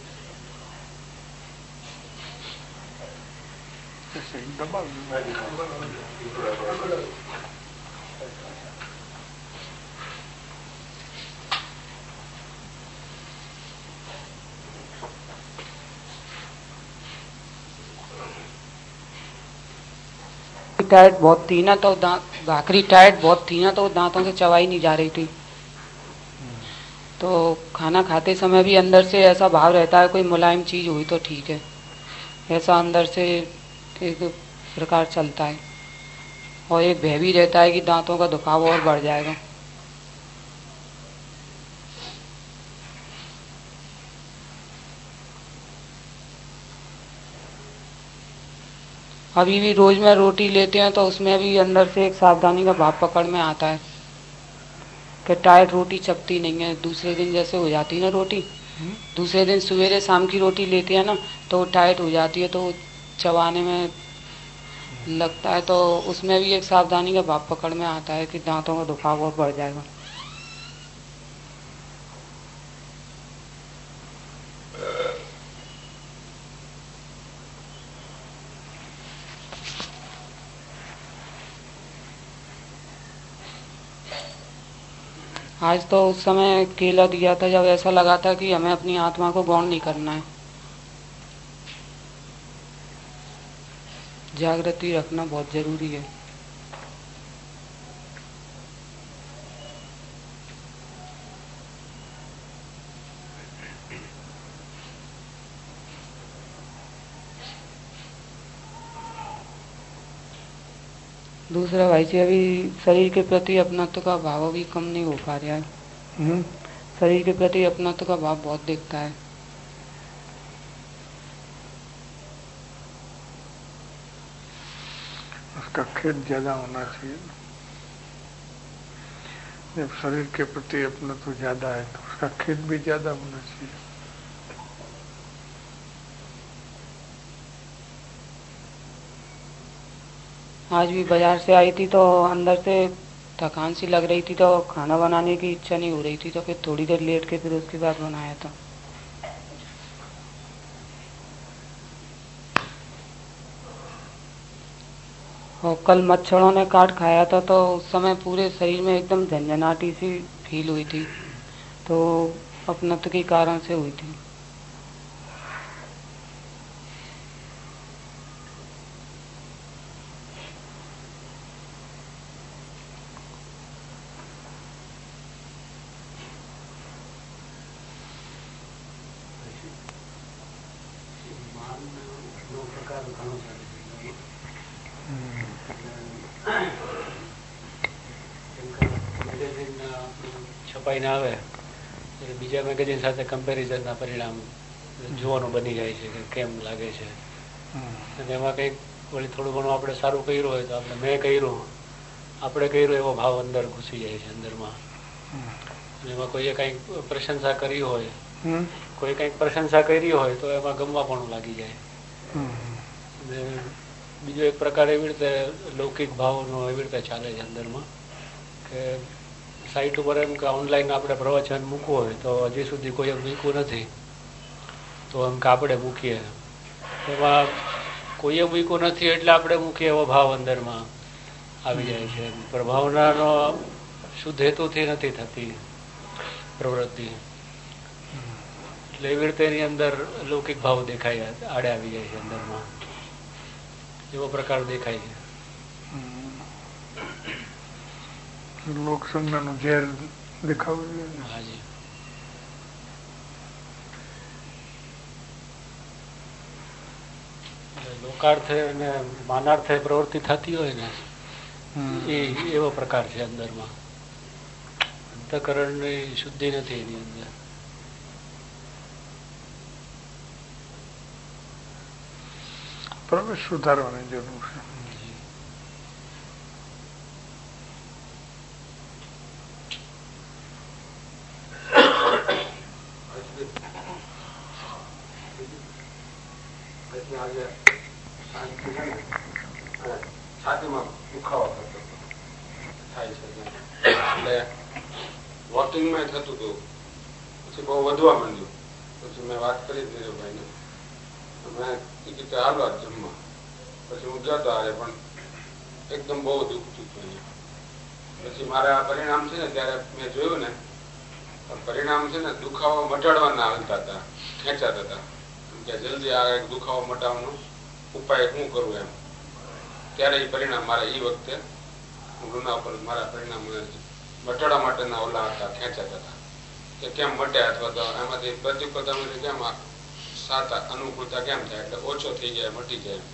टाइट बहुत थी ना तो भाकरी टाइट बहुत थी ना तो दांतों से चबाई नहीं जा रही थी। तो खाना खाते समय भी अंदर से ऐसा भाव रहता है कोई मुलायम चीज हुई तो ठीक है, ऐसा अंदर से एक प्रकार चलता है और एक भय भी रहता है कि दांतों का दुखाव और बढ़ जाएगा। अभी भी रोज में रोटी लेते हैं तो उसमें भी अंदर से एक सावधानी का भाव पकड़ में आता है कि टाइट रोटी चपती नहीं है। दूसरे दिन जैसे हो जाती है ना रोटी, दूसरे दिन सवेरे शाम की रोटी लेते हैं ना तो टाइट हो जाती है तो चबाने में लगता है। तो उसमें भी एक सावधानी का भाव पकड़ में आता है कि दांतों का दुखाव और बढ़ जाएगा। आज तो उस समय केला दिया था जब ऐसा लगा था कि हमें अपनी आत्मा को गौण नहीं करना है, जागृति रखना बहुत जरूरी है। दूसरा भाई जी अभी शरीर के प्रति अपनत्व का भाव भी कम नहीं हो पा रहा है। शरीर के प्रति अपनत्व का भाव बहुत दिखता है। उसका खेद ज्यादा होना चाहिए। जब शरीर के प्रति अपनत्व ज्यादा है तो उसका खेद भी ज्यादा होना चाहिए। आज भी बाजार से आई थी तो अंदर से थकान सी लग रही थी तो खाना बनाने की इच्छा नहीं हो रही थी तो फिर थोड़ी देर लेट के फिर उसके बाद बनाया था। और कल मच्छरों ने काट खाया था तो उस समय पूरे शरीर में एकदम झंझनाटी सी फील हुई थी, तो अपनत्व के कारण से हुई थी। છપાઈને આવે એટલે બીજા મેગેઝિન સાથે કમ્પેરિઝનના પરિણામ જોવાનું બની જાય છે કે કેમ લાગે છે અને એમાં કંઈક વળી થોડું ઘણું આપણે સારું કર્યું હોય તો આપણે મેં કર્યું આપણે કર્યું એવો ભાવ અંદર ઘૂસી જાય છે અંદરમાં। એમાં કોઈએ કંઈક પ્રશંસા કરી હોય, કોઈ કંઈક પ્રશંસા કરી હોય તો એમાં ગમવાપણું લાગી જાય। અને બીજો એક પ્રકાર એવી રીતે લૌકિક ભાવનો એવી રીતે ચાલે છે અંદરમાં કે સાઇટ ઉપર એમ કે ઓનલાઈન આપણે પ્રવચન મૂકવું હોય તો હજી સુધી કોઈ મૂક્યું નથી તો એમ કે આપણે મૂકીએ, એમાં કોઈએ મૂક્યું નથી એટલે આપણે મૂકીએ એવો ભાવ અંદરમાં આવી જાય છે. પણ ભાવનાનો શુદ્ધ હેતુથી નથી થતી પ્રવૃત્તિ, એટલે એવી રીતે એની અંદર લૌકિક ભાવ દેખાય, આડે આવી જાય છે અંદરમાં, એવો પ્રકાર દેખાય છે. લોક સંજ્ઞાનું ઝેર દેખાવું જોઈએ. હાજી. લોકાર્થે અને માનાર્થે પ્રવૃત્તિ થતી હોય ને એ એવો પ્રકાર છે અંદરમાં. અંતઃકરણની શુદ્ધિ નથી એની અંદર. પ્રવેશ સુધારવાની જરૂર છે. છાતીમાં દુખાવો થતો થાય છે એટલે વોટિંગમાં થતું હતું, પછી બહુ વધવા માંડ્યું. પછી મેં વાત કરી ધીરુભાઈને, મેં કીધું હાલો જમવા. પછી હું ગયો તો હારે, પણ એકદમ બહુ દુખતું હતું. પછી મારા પરિણામ છે ને ત્યારે મેં જોયું ને, પરિણામ છે ને દુખાવો મટાડવાના હાલતા હતા, ખેંચાતા હતા કે જલ્દી આ એક દુખાવો મટાડવાનો ઉપાય શું કરવું એમ. ત્યારે એ પરિણામ મારા એ વખતે ગુના ઉપર મારા પરિણામ મટાડવા માટેના ઓલા હતા, ખેંચાતા હતા કે કેમ મટે, અથવા તો એમાંથી પ્રતિકૂળતામાંથી કેમ સાતા અનુકૂળતા કેમ થાય, એટલે ઓછો થઈ જાય, મટી જાય.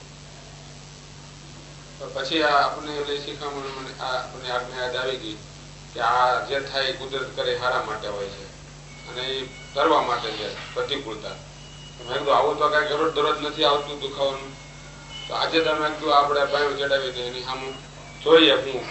પછી આ આપણે ઓલી શીખામણ આપણને આજ્ઞા યાદ આવી ગઈ કે આ જે થાય કુદરત કરે સારા માટે હોય છે, અને એ કરવા માટે છે પ્રતિકૂળતા. મેં કીધું આવું તો કઈ જરૂર દરરોજ નથી આવતું દુખાવાનું, તો આજે તમે કીધું આપણે બાયું ચડાવી દઈએ, એની સામે જોઈએ, હું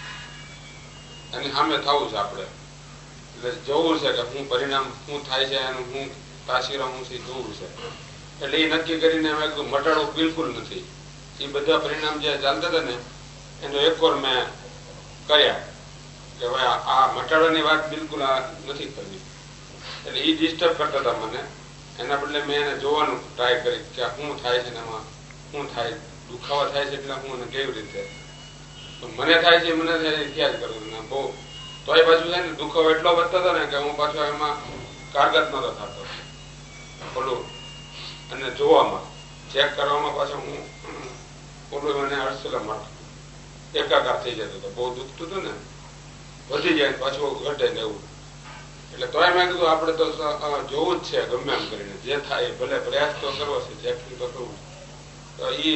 એની સામે થવું છે આપણે, એટલે જોવું છે કે શું પરિણામ શું થાય છે, એનું શું તાસીરો શું છે જોવું છે. એટલે એ નક્કી કરીને મેં કીધું મટાડવું બિલકુલ નથી. એ બધા પરિણામ જે ચાલતા હતા ને એનો એક વાર મેં કર્યા કે ભાઈ આ મટાડવાની વાત બિલકુલ આ નથી કરવી. એટલે એ ડિસ્ટર્બ કરતા હતા મને, એના બદલે મેં એને જોવાનું ટ્રાય કરી કે શું થાય છે, એમાં શું થાય, દુખાવા થાય છે એટલે હું કેવી રીતે મને થાય છે, મને ખ્યાલ કરવું ને બહુ. તો એ પાછું છે ને દુખાવો એટલો વધતો હતો ને કે હું પાછો એમાં કારગત નતો થતો ઓલું, અને જોવામાં ચેક કરવામાં પાછો હું ઓલું મને અડસલા માટે એકાકાર થઈ જતો હતો. બહુ દુખતું હતું ને, વધી જાય પાછું ઘટે ને એવું. એટલે તોય મેં કીધું આપણે તો જોવું જ છે ગમે એમ કરીને, જે થાય ભલે પ્રયાસ તો કરવો છે, ચેકિંગ તો કરવું. તો એ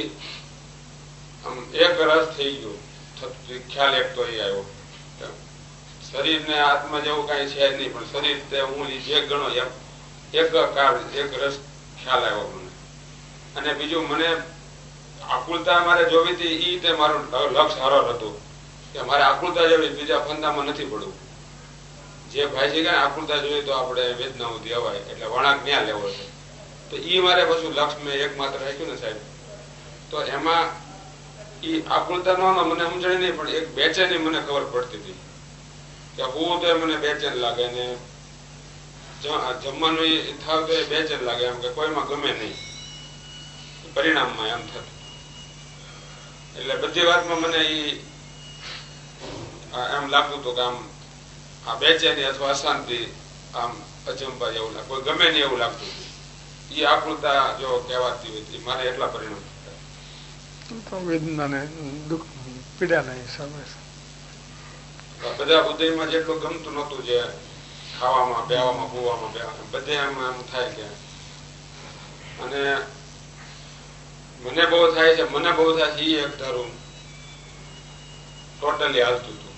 આમ એક રસ થઈ ગયો, ખ્યાલ એક તો એ આવ્યો શરીર ને આત્મા જેવું કઈ છે નહીં, પણ શરીર તે હું જે ગણો એક રસ ખ્યાલ આવ્યો મને. અને બીજું મને આકુલતા મારે જોવી હતી, એ તે મારું લક્ષ્ય હરોર હતું કે મારે આકુલતા જેવી બીજા ફંદામાં નથી પડવું. જે ભાઈ છે કે આકુલતા જોઈએ તો આપણે વેદના ઉધી અવાય, એટલે વળાંક ન્યા લેવો છે. તો એ મારે પાછું લક્ષ્ય મેં એકમાત્ર રાખ્યું ને સાહેબ, તો એમાં એ આકુલતા નો મને સમજણ નહીં, પણ એક બેચેની મને ખબર પડતી હતી કે હું તો મને બેચેન લાગે ને જમવાનું એ થાવ તો એ બેચેન લાગે, એમ કે કોઈમાં ગમે નહીં પરિણામમાં એમ થતું. એટલે બધી વાતમાં મને એમ લાગતું હતું કે આમ આ બેચેની અથવા અશાંતિ, આમ અજંપા જેવું લાગે, કોઈ ગમે નહીં એવું લાગતું હતું. એ આકૃતા જો કહેવાતી હતી મારે એટલા પરિણામ વેદના ને દુઃખ પીડા ના હિસાબે બધા ઉદયમાં જેટલું ગમતું નતું, જે ખાવામાં બેવામાં હોવામાં બધે એમ થાય કે, અને મને બહુ થાય છે એ એક ધારું ટોટલી હાલતું હતું.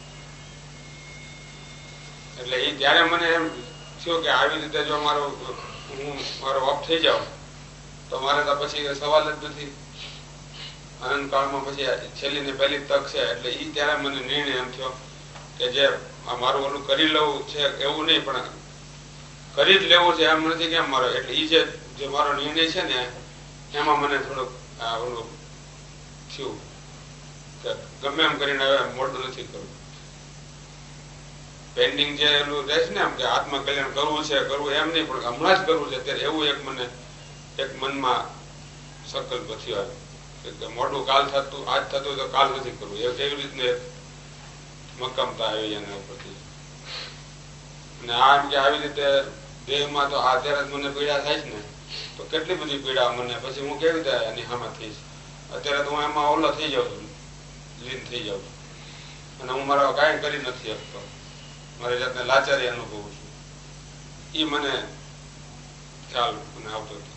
એટલે એ ત્યારે મને એમ થયું કે આવી રીતે જો મારો ઓફ થઈ જાઉં તો મારે તો પછી સવાલ જ નથી. આનંદ કાળમાં પછી છેલ્લી ને પહેલી તક છે. એટલે એ ત્યારે મને નિર્ણય એમ થયો કે જે મારું ઓલું કરી લેવું છે એવું નહીં, પણ કરી જ લેવું છે એમ નથી કેમ મારો. એટલે એ જે મારો નિર્ણય છે ને એમાં મને થોડુંક ઓલું થયું કે ગમે એમ કરીને હવે મોડું નથી કરવું. પેન્ડિંગ જે એલું રહેશે ને, આમ કે આત્મ કલ્યાણ કરવું છે કરવું એમ નહીં, પણ હમણાં જ કરવું છે અત્યારે, એવું એક મને એક મનમાં સંકલ્પ થયો કે મોટું કાલ થતું આજ થતું તો કાલ નથી કરવું, એવી રીતને મક્કમતા આવી એના ઉપરથી. અને આ એમ કે આવી રીતે દેહમાં તો અત્યારે મને પીડા થાય છે ને, તો કેટલી બધી પીડા મને, પછી હું કેવી રીતે એની સામે થઈશ? અત્યારે તો હું એમાં ઓલો થઈ જાઉં છું, લીન થઈ જાઉં છું, અને હું મારા કાંઈ કરી નથી શકતો, મારી જાતને લાચારી અનુભવું છું. એ મને ખ્યાલ મને આવતો હતો.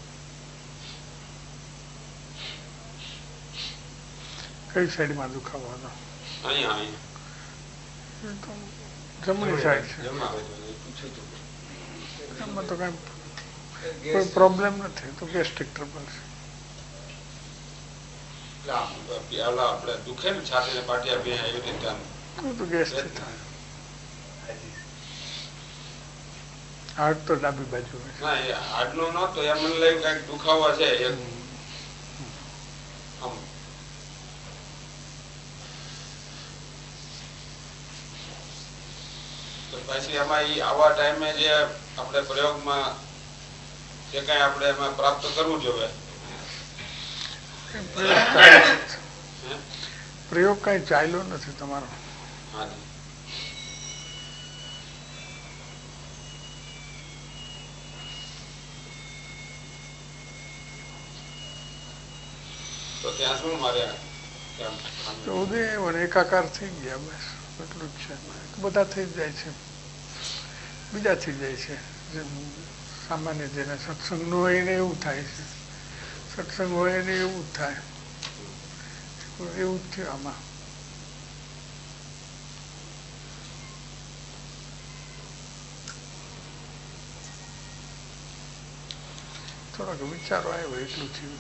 કઈ સાઈડમાં દુખાવો હતો? અહીંયા જમણી સાઈડ છે. એમાં તો કઈ કોઈ પ્રોબ્લેમ નથી, તો ગેસ્ટ્રિક ટ્રબલ છે. આપડે દુખે ને છાતી ને પાટિયા બે એવી રીતે તો ગેસ્ટ્રિક થાય. હાર્ટ તો ડાબી બાજુ ના, એ હાર્ટનો નતો, એમ મને લાગ્યું કઈક દુખાવા છે એક. પછી એમાં આવા ટાઈમે જે આપણે પ્રયોગમાં જે કઈ આપણે એમાં પ્રાપ્ત કરવું જોઈએ, પ્રયોગ કઈ ચાલ્યો નથી તમારો. તો ત્યાં શું મારે ઉદય એકાકાર થઈ ગયા, બસ એટલું જ છે. બધા થઈ જાય છે, બીજા થઈ જાય છે. સામાન્ય જેને સત્સંગ નો હોય એને એવું થાય છે, સત્સંગ હોય એને એવું જ થાય, એવું જ થયું આમાં. થોડાક વિચારો આવ્યો એટલું થયું.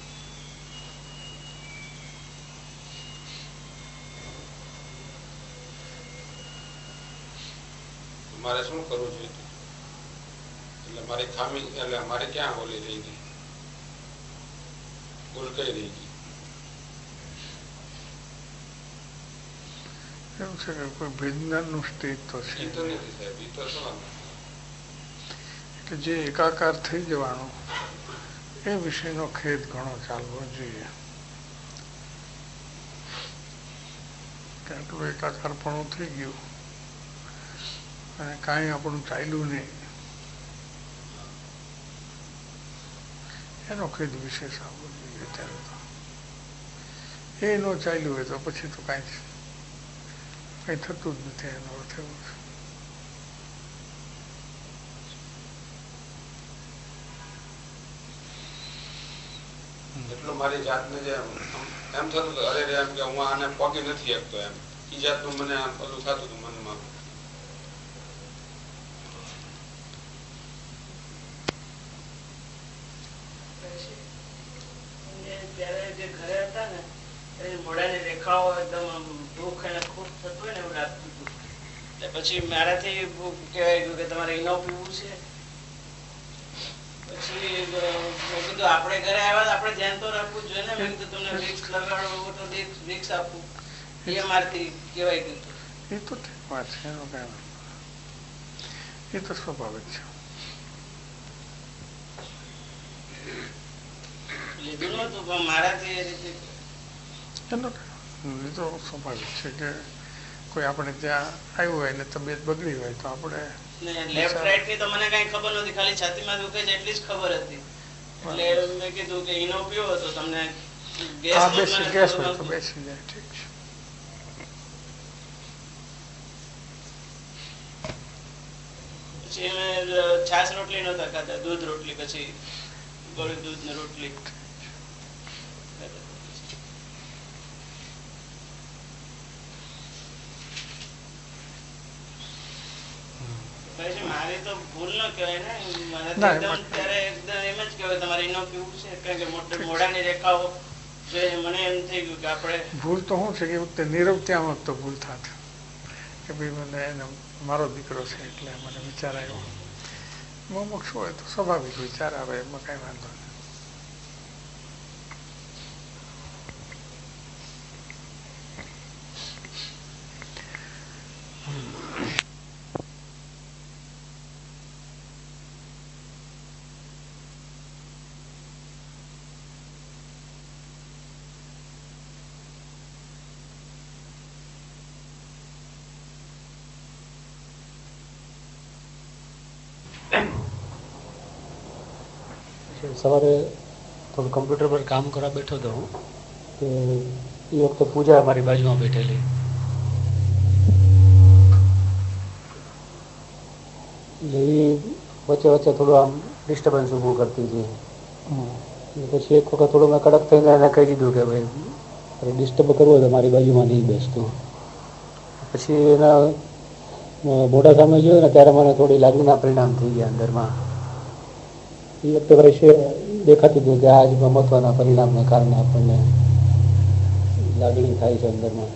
મારે શું કરવું જોઈએ? એટલે મારી ખામી, એટલે મારે ક્યાં ઓલી રહી ગઈ, ભૂલ કઈ રહી ગઈ? એવું છે કે કોઈ વિજ્ઞાનનું સ્ટેજ તો છે, એ તો નથી સાહેબ, એ તો શું કે જે એકાકાર થઈ જવાનો એ વિષયનો ખેદ ઘણો ચાલવો જોઈએ. કે આટલું એકાકારપણું થઈ ગયું અને કાંઈ આપણું ચાલ્યું નહીં, એનો ખેદ વિશેષ આવવો જોઈએ. ત્યારે તો એ ન ચાલ્યું હોય તો પછી તો કાંઈ થતું જ નથી. એનો અર્થ એવો છે. એટલું મારી જાતને જે એમ થતું હતું, અરે એમ કે હું આને પગી નથી શકતો, એમ એ જાતનું મને આમ બધું થતું હતું મનમાં. ત્યારે જે ઘરે હતા ને એ મોઢાની રેખાઓ એકદમ દુઃખ અને ખુશ થતું હોય ને એવું લાગતું હતું. પછી મારાથી કહેવાય ગયું કે તમારે ઈનો પીવું છે. પછી કીધું આપણે ઘરે આવ્યા આપણે ધ્યાન તો રાખવું જોઈએ ને. મેં કીધું તમને વિક્સ લગાડવું તો વિક્સ આપવું, એ મારથી કહેવાય ગયું. એ તો ઠીક વાત છે, એનો કઈ એ તો સ્વાભાવિક છે. લીધું નતું પણ મારાથી એ રીતે એનો એ તો સ્વાભાવિક છે કે કોઈ આપણે ત્યાં આવ્યું હોય ને તબિયત બગડી હોય તો આપણે લેફ્ટ રાઈટ ની તો મને કઈ ખબર નથી, ખાલી છાતીમાં દુખે છે એટલી જ ખબર હતી. એટલે મેં કીધું કે ઈનો પીવો તો તમને ગેસ હોય તો બેસી જાય. ઠીક છે. પછી અમે છાસ રોટલી નતા ખાતા, દૂધ રોટલી, પછી ગળ્યું દૂધ ને રોટલી. મારી તો ભૂલ ન કહેવાય ને, મારે ત્યારે એકદમ એમ જ કહેવાય તમારે ઈનો પીવું છે, કારણ કે મોઢાની રેખાઓ મને એમ થઈ ગયું કે આપણે ભૂલ તો શું છે કે વખતે નીરવ ત્યાં તો ભૂલ થાત કે ભાઈ મને એને મારો દીકરો છે એટલે મને વિચાર આવ્યો. મોક્ષ હોય તો સ્વાભાવિક વિચાર આવે, એમાં કઈ વાંધો નહીં. સવારે થોડું કમ્પ્યુટર પર કામ કરવા બેઠો હતો હું, તો એ વખતે પૂજા અમારી બાજુમાં બેઠેલી. એટલે એ વચ્ચે વચ્ચે થોડું આમ ડિસ્ટર્બન્સ ઊભું કરતી હતી. પછી એક વખત થોડું મેં કડક થઈને એને કહી દીધું કે ભાઈ ડિસ્ટર્બ કરવો તો મારી બાજુમાં નહીં બેસતું. પછી એના મોટા સામે જોયું ને ત્યારે મને થોડી લાગણીના પરિણામ થઈ ગયા અંદરમાં. એ વખતે ભાઈ છે દેખાતું હતું કે આ જ મહત્વના પરિણામને કારણે આપણને લાગણી થાય છે અંદરમાં.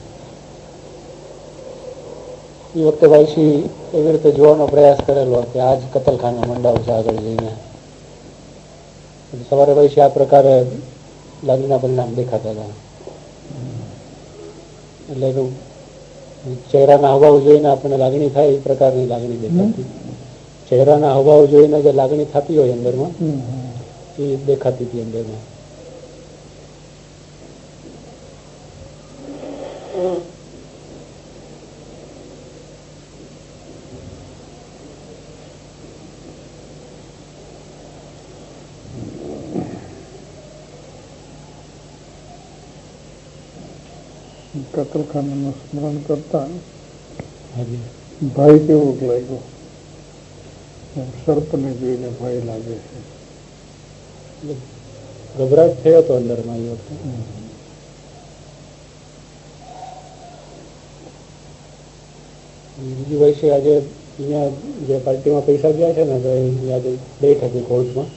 એ વખતે ભાઈશ્રી એવી રીતે જોવાનો પ્રયાસ કરેલો કે આ જ કતલખાનું મંડાવું છે આગળ જઈને. સવારે ભાઈશ્રી આ પ્રકારે લાગણીના પરિણામ દેખાતા હતા. એટલે ચહેરાના હાવભાવ જોઈને આપણને લાગણી થાય એ પ્રકારની લાગણી દેખાતી. ચહેરાના હાવભાવ જોઈને જે લાગણી થતી હોય અંદરમાં એ દેખાતી હતી અંદરમાં. કતલખાનાનું સ્મરણ કરતા ભાઈ કેવું લાગ્યું? સર્પને જોઈને ભય લાગે છે. ગભરાટ થયો હતો અંદરમાં એ વખતે. બીજી હોય છે આજે અહીંયા જે પાર્ટીમાં પૈસા ગયા છે ને તો આજે ડેટ હતી કોર્ટમાં.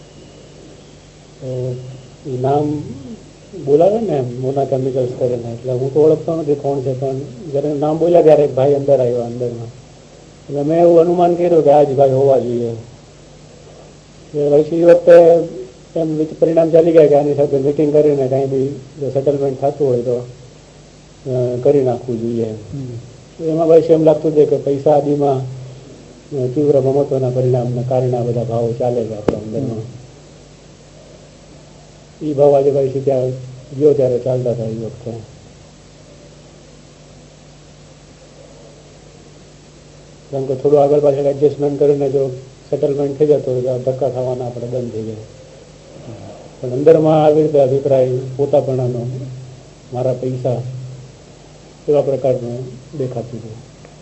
એ નામ બોલાવે ને મોના કેમિકલ્સ કરીને, એટલે હું તો ઓળખતો નથી કોણ છે, પણ જ્યારે નામ બોલ્યા ત્યારે એક ભાઈ અંદર આવ્યો અંદરમાં. એટલે મેં એવું અનુમાન કર્યું કે આ જ ભાઈ હોવા જોઈએ. પછી એ વખતે એમ પરિણામ ચાલી ગયા કે આની સાથે મિટિંગ કરીને કાંઈ બી જો સેટલમેન્ટ થતું હોય તો કરી નાખવું જોઈએ. એમાં ભાઈ એમ લાગતું હતું કે પૈસા આદિમાં તીવ્ર મહત્વના પરિણામને કારણે આ બધા ભાવો ચાલે છે આપણા અંદરમાં. એ ભાવ આજે ભાઈ ત્યાં ગયો ત્યારે ચાલતા હતા એ વખતે. કારણ કે થોડું આગળ પાછળ એડજસ્ટમેન્ટ કરીને જો સેટલમેન્ટ થઈ જતો હોય તો ધક્કા ખાવાના આપણે બંધ થઈ જાય. પણ અંદરમાં આવી રીતે અભિપ્રાય પોતાપણાનો, મારા પૈસા એવા પ્રકારનું દેખાતું હતું.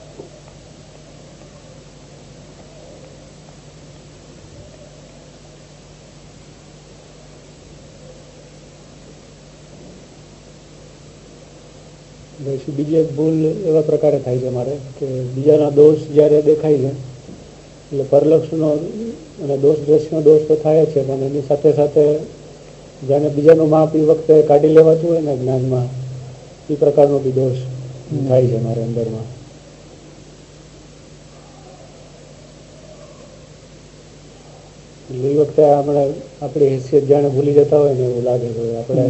પછી બીજી એક ભૂલ એવા પ્રકારે થાય છે મારે કે બીજાના દોષ જ્યારે દેખાય છે એટલે પરલક્ષનો અને દોષ દ્રશ્યનો દોષ તો થાય છે, પણ એની સાથે સાથે જાણે બીજાનું માપ એ વખતે કાઢી લેવાતું હોય ને જ્ઞાનમાં, એ પ્રકારનો બી દોષ થાય છે મારે અંદરમાં. એટલે એ વખતે આપણી હેસિયત જાણે ભૂલી જતા હોય ને એવું લાગે છે.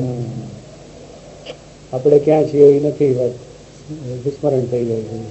આપણે ક્યાં છીએ એ નથી, વિસ્મરણ થઈ જાય છે.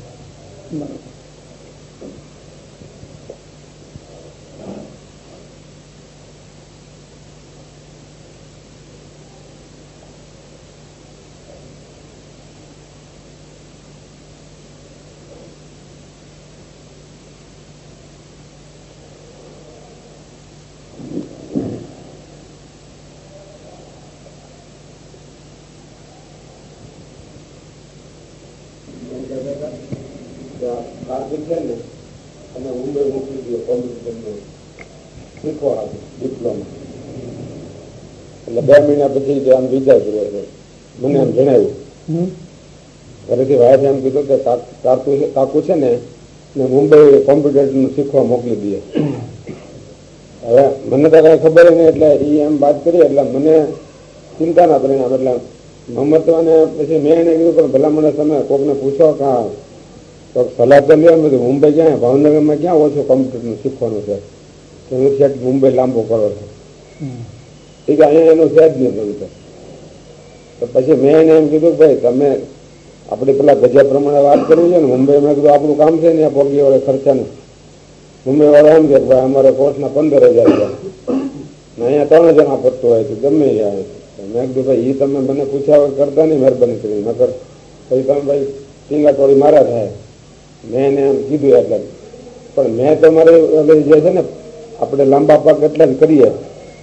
અને મુંબઈ મોકલી દો કોમ્પ્યુટર શીખવા ડિપ્લોમા. એટલે 2 મહિના પછી આમ વિઝા કર્યો છે. મને એમ જણાવ્યું ઘરેથી ભાઈ એમ કીધું કે કાકુ છે ને મુંબઈ કોમ્પ્યુટર શીખવા મોકલી દે. હવે મને તો કઈ ખબર નહીં, એટલે એ એમ વાત કરી એટલે મને ચિંતાના પરિણામ. એટલે મહમ્મદને પછી મેં એને કીધું પણ ભલા મને તમે કોકને પૂછો કાં તો સલાહ તો લેવા બધું મુંબઈ ક્યાં ભાવનગરમાં ક્યાં ઓછું કોમ્પ્યુટરનું શીખવાનું છે કે હું સેટ મુંબઈ લાંબો કરો છો. ઠીક અહીંયા એનું છે જ નહીં બધું. તો પછી મેં એને એમ કીધું ભાઈ તમે આપણે પેલા ગજા પ્રમાણે વાત કરવી છે ને મુંબઈમાં કીધું આપણું કામ છે ને આ પોગી વાળે ખર્ચાનું. મુંબઈ વાળા એમ કે ભાઈ અમારે કોર્સના 15,000 છે ને અહીંયા 3 જણા પડતો હોય તો ગમે આવે. મેં કીધું ભાઈ એ તમે મને પૂછ્યા કરતા નહીં મહેરબાની કરી, નકર પછી તમે ભાઈ ટીંગાટોળી મારા થાય. મેં એને એમ કીધું એટલે, પણ મેં તમારે જે છે ને આપણે લાંબા પાક એટલા જ કરીએ કે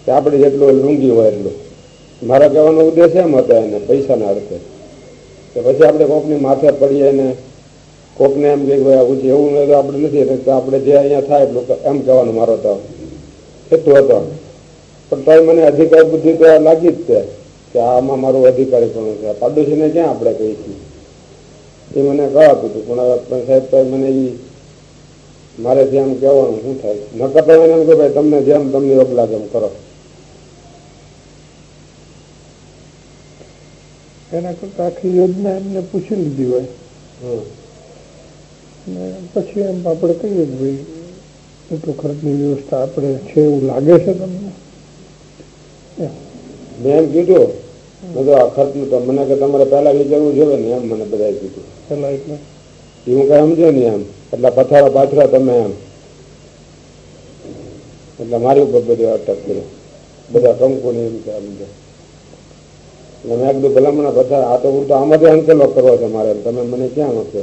કે આપણે જેટલું લુંગી હોય એટલું. મારા કહેવાનો ઉદ્દેશ એમ હતો એને પૈસાના અર્થે કે પછી આપણે કોકની માથે પડીએ ને કોકને એમ કે એવું તો આપણે નથી તો આપણે જે અહીંયા થાય એટલું એમ કહેવાનું મારો તો હેતુ હતો. પણ તો મને અધિકાર બુદ્ધિ તો લાગી જ છે કે આમાં મારું અધિકારી પણ છે. પાડોશીને ક્યાં આપણે કહી છીએ એ મને કહેવાતું હતું. પણ સાહેબ તો મને એ મારે જેમ કહેવાનું શું થાય ન કરતા એને એમ કે ભાઈ તમને જેમ તમને યોગ લાગે એમ કરો. એના કરતા આખી યોજના એમને પૂછી લીધી હોય પછી એમ આપણે કહીએ કે ભાઈ એટલું ખર્ચની વ્યવસ્થા આપણે છે એવું લાગે છે તમને. મેં એમ કીધું બધું આ ખર્ચનું તો મને કે તમારે પહેલા વિચારવું જોઈએ ને એમ મને બધાએ કીધું. પેલા એટલે હું કઈ સમજો ને એમ એટલે પથારા પાથરા તમે એમ એટલે મારી ઉપર બધું અટક કર્યો બધા કંકુ ને એમ કે સમજો. એટલે મેં કીધું ભલા મને પથારા આ તો હું તો આમાંથી અંકેલો કરવો છે મારે તમે મને ક્યાં મૂક્યો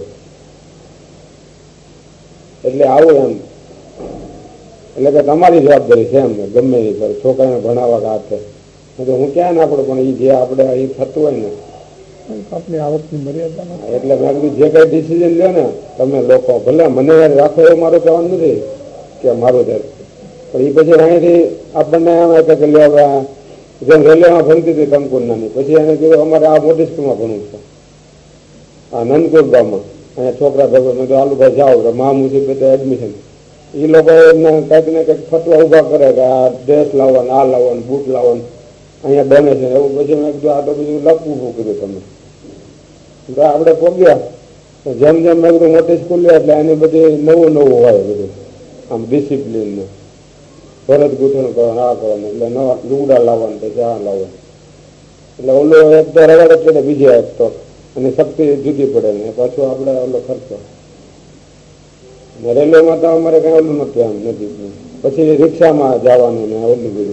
એટલે આવું એમ એટલે કે તમારી જવાબદારી છે એમ ગમે એ પર છોકરાને ભણાવવા કે હાથે હું ક્યાં ના પડું પણ એ જે આપણે અહીં થતું હોય ને આપણી આવકની મર્યાદા એટલે મેં કીધું જે કઈ ડિસિઝન લ્યો ને તમે લોકો ભલે મને રાખો એવું મારું કહેવાનું નથી કે મારું છે પણ એ પછી અહીંથી આપણને એમ કે લેવા જેમ રેલવેમાં ભણતી હતી કંકુરનાની પછી એને કીધું અમારે આ મોટી સ્કૂલમાં ભણવું છે આ નંદકુર ગામમાં અહીંયા છોકરા ભેગો મેં તો આલુભાઈ જાઓ મા મુસીબતે એડમિશન એ લોકો એમને કંઈક ને કંઈક ફતવા ઉભા કરે કે આ ડ્રેસ લાવવાનું આ લાવવાનું બૂટ લાવવાનું અહીંયા ડોનેશન એવું પછી મેં કીધું આ તો બધું લખવું ઊભું કર્યું તમે આપણે પહોંચ્યા જેમ જેમ મેં કીધું મોટી સ્કૂલ લે એટલે એની બધી નવું નવું હોય બધું આમ ડિસિપ્લિન ને ભરત ગૂંથણ કરવાનું આ કરવાનું એટલે નવા લુગડા લાવવાનું પછી આ લાવવાનું એટલે ઓલો એક તો રવાડ જ પડે બીજે એક તો અને શક્તિ જુદી પડે ને પાછું આપણે ઓલો ખર્ચો રેલવેમાં તો અમારે કઈ ઓલું નથી આમ નથી પછી રિક્ષામાં જવાનું ને ઓલું બધું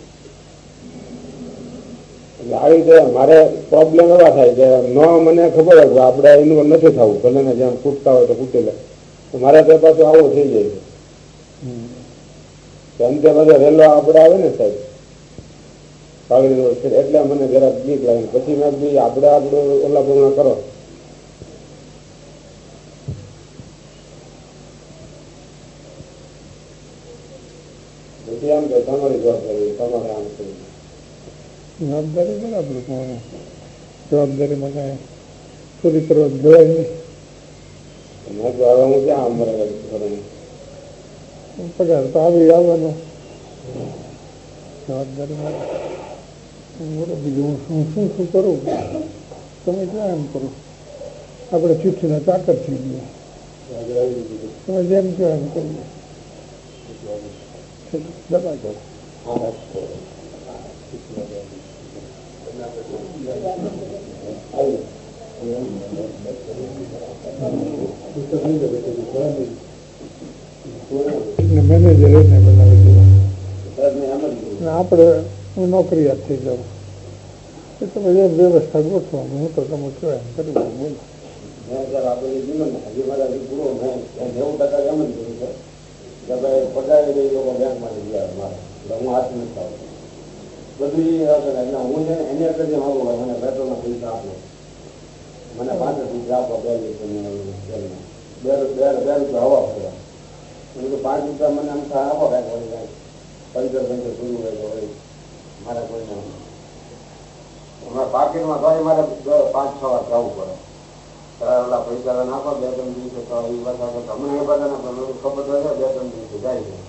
એટલે આવી રીતે મારે પ્રોબ્લેમ એવા થાય કે ન મને ખબર હોય કે આપણે એનું નથી થવું ભલે ને જેમ કૂટતા હોય તો કૂટી લે મારે તો પાછું આવું થઈ જાય છે અંતે બધો રેલો આપણે આવે ને સાહેબ કાળી રોડ છે એટલે મને જરાક બીક લાગે પછી મેં બી આપણે આપણું ઓલા પૂર્ણ કરો પછી આમ કે તમારી જવાબદારી તમારે આમ કર્યું જવાબદારી બરાબર પણ જવાબદારીમાં કાંઈ પૂરી કરવા જવાય નહીં. મેં તો હવે હું ક્યાં અમારે પગાર તો આવી આવવાનો જવાબદારીમાં બીજું હું શું કરું તમે ક્યાં એમ કરો આપણે ચિઠ્ઠીના ચાકર થઈ ગયા તમે જેમ કહો એમ કરીએ દબા કરો મેનેજર એને બનાવી દેવા આપણે નોકરીયાત થઈ જાઉં એ તમે એમ વ્યવસ્થા ગોઠવાનું હું તો તમે કહો એમ કરી બોલો હજી મારા પૂરો મેં 90% એમ જ કર્યું છે કે ભાઈ પગારી દઈ લોકો બેંકમાંથી ગયા મારે હું હાથ નથી આવતો બધું એ એટલે હું છે એને કરજે માગું મને પેટ્રોલના પૈસા આપો મને 5 રૂપિયા આપો 2 રૂપિયા હવા પડ્યા મેં 5 રૂપિયા મને આમ આપો કાંઈક વળી કાંઈક પંચર પૂરું હોય તો વળી મારે કોઈને હમણાં પાકીટમાં તો મારે 5-6 વાર જવું પડે ઓલા પૈસા નાખો 2-3 દિવસે તો એ બધા હમણાં એ બધા ખબર હોય 2-3 દિવસે જાય છે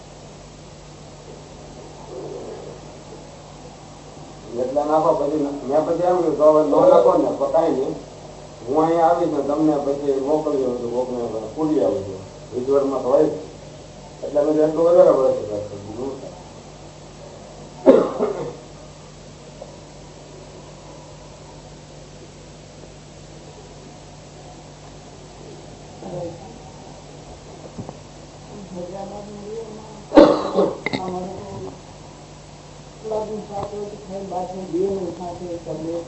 એટલા નાખો પછી મેં પછી એમ કહ્યું તો હવે ન નાખો ને તો કાંઈ નહીં હું અહીંયા આવીશ ને તમને પછી મોકલી આવું છું કોકને પૂરી આવું છું રિઝવરમાં તો હોય એટલે મેં એટલું વધારે વર્ષ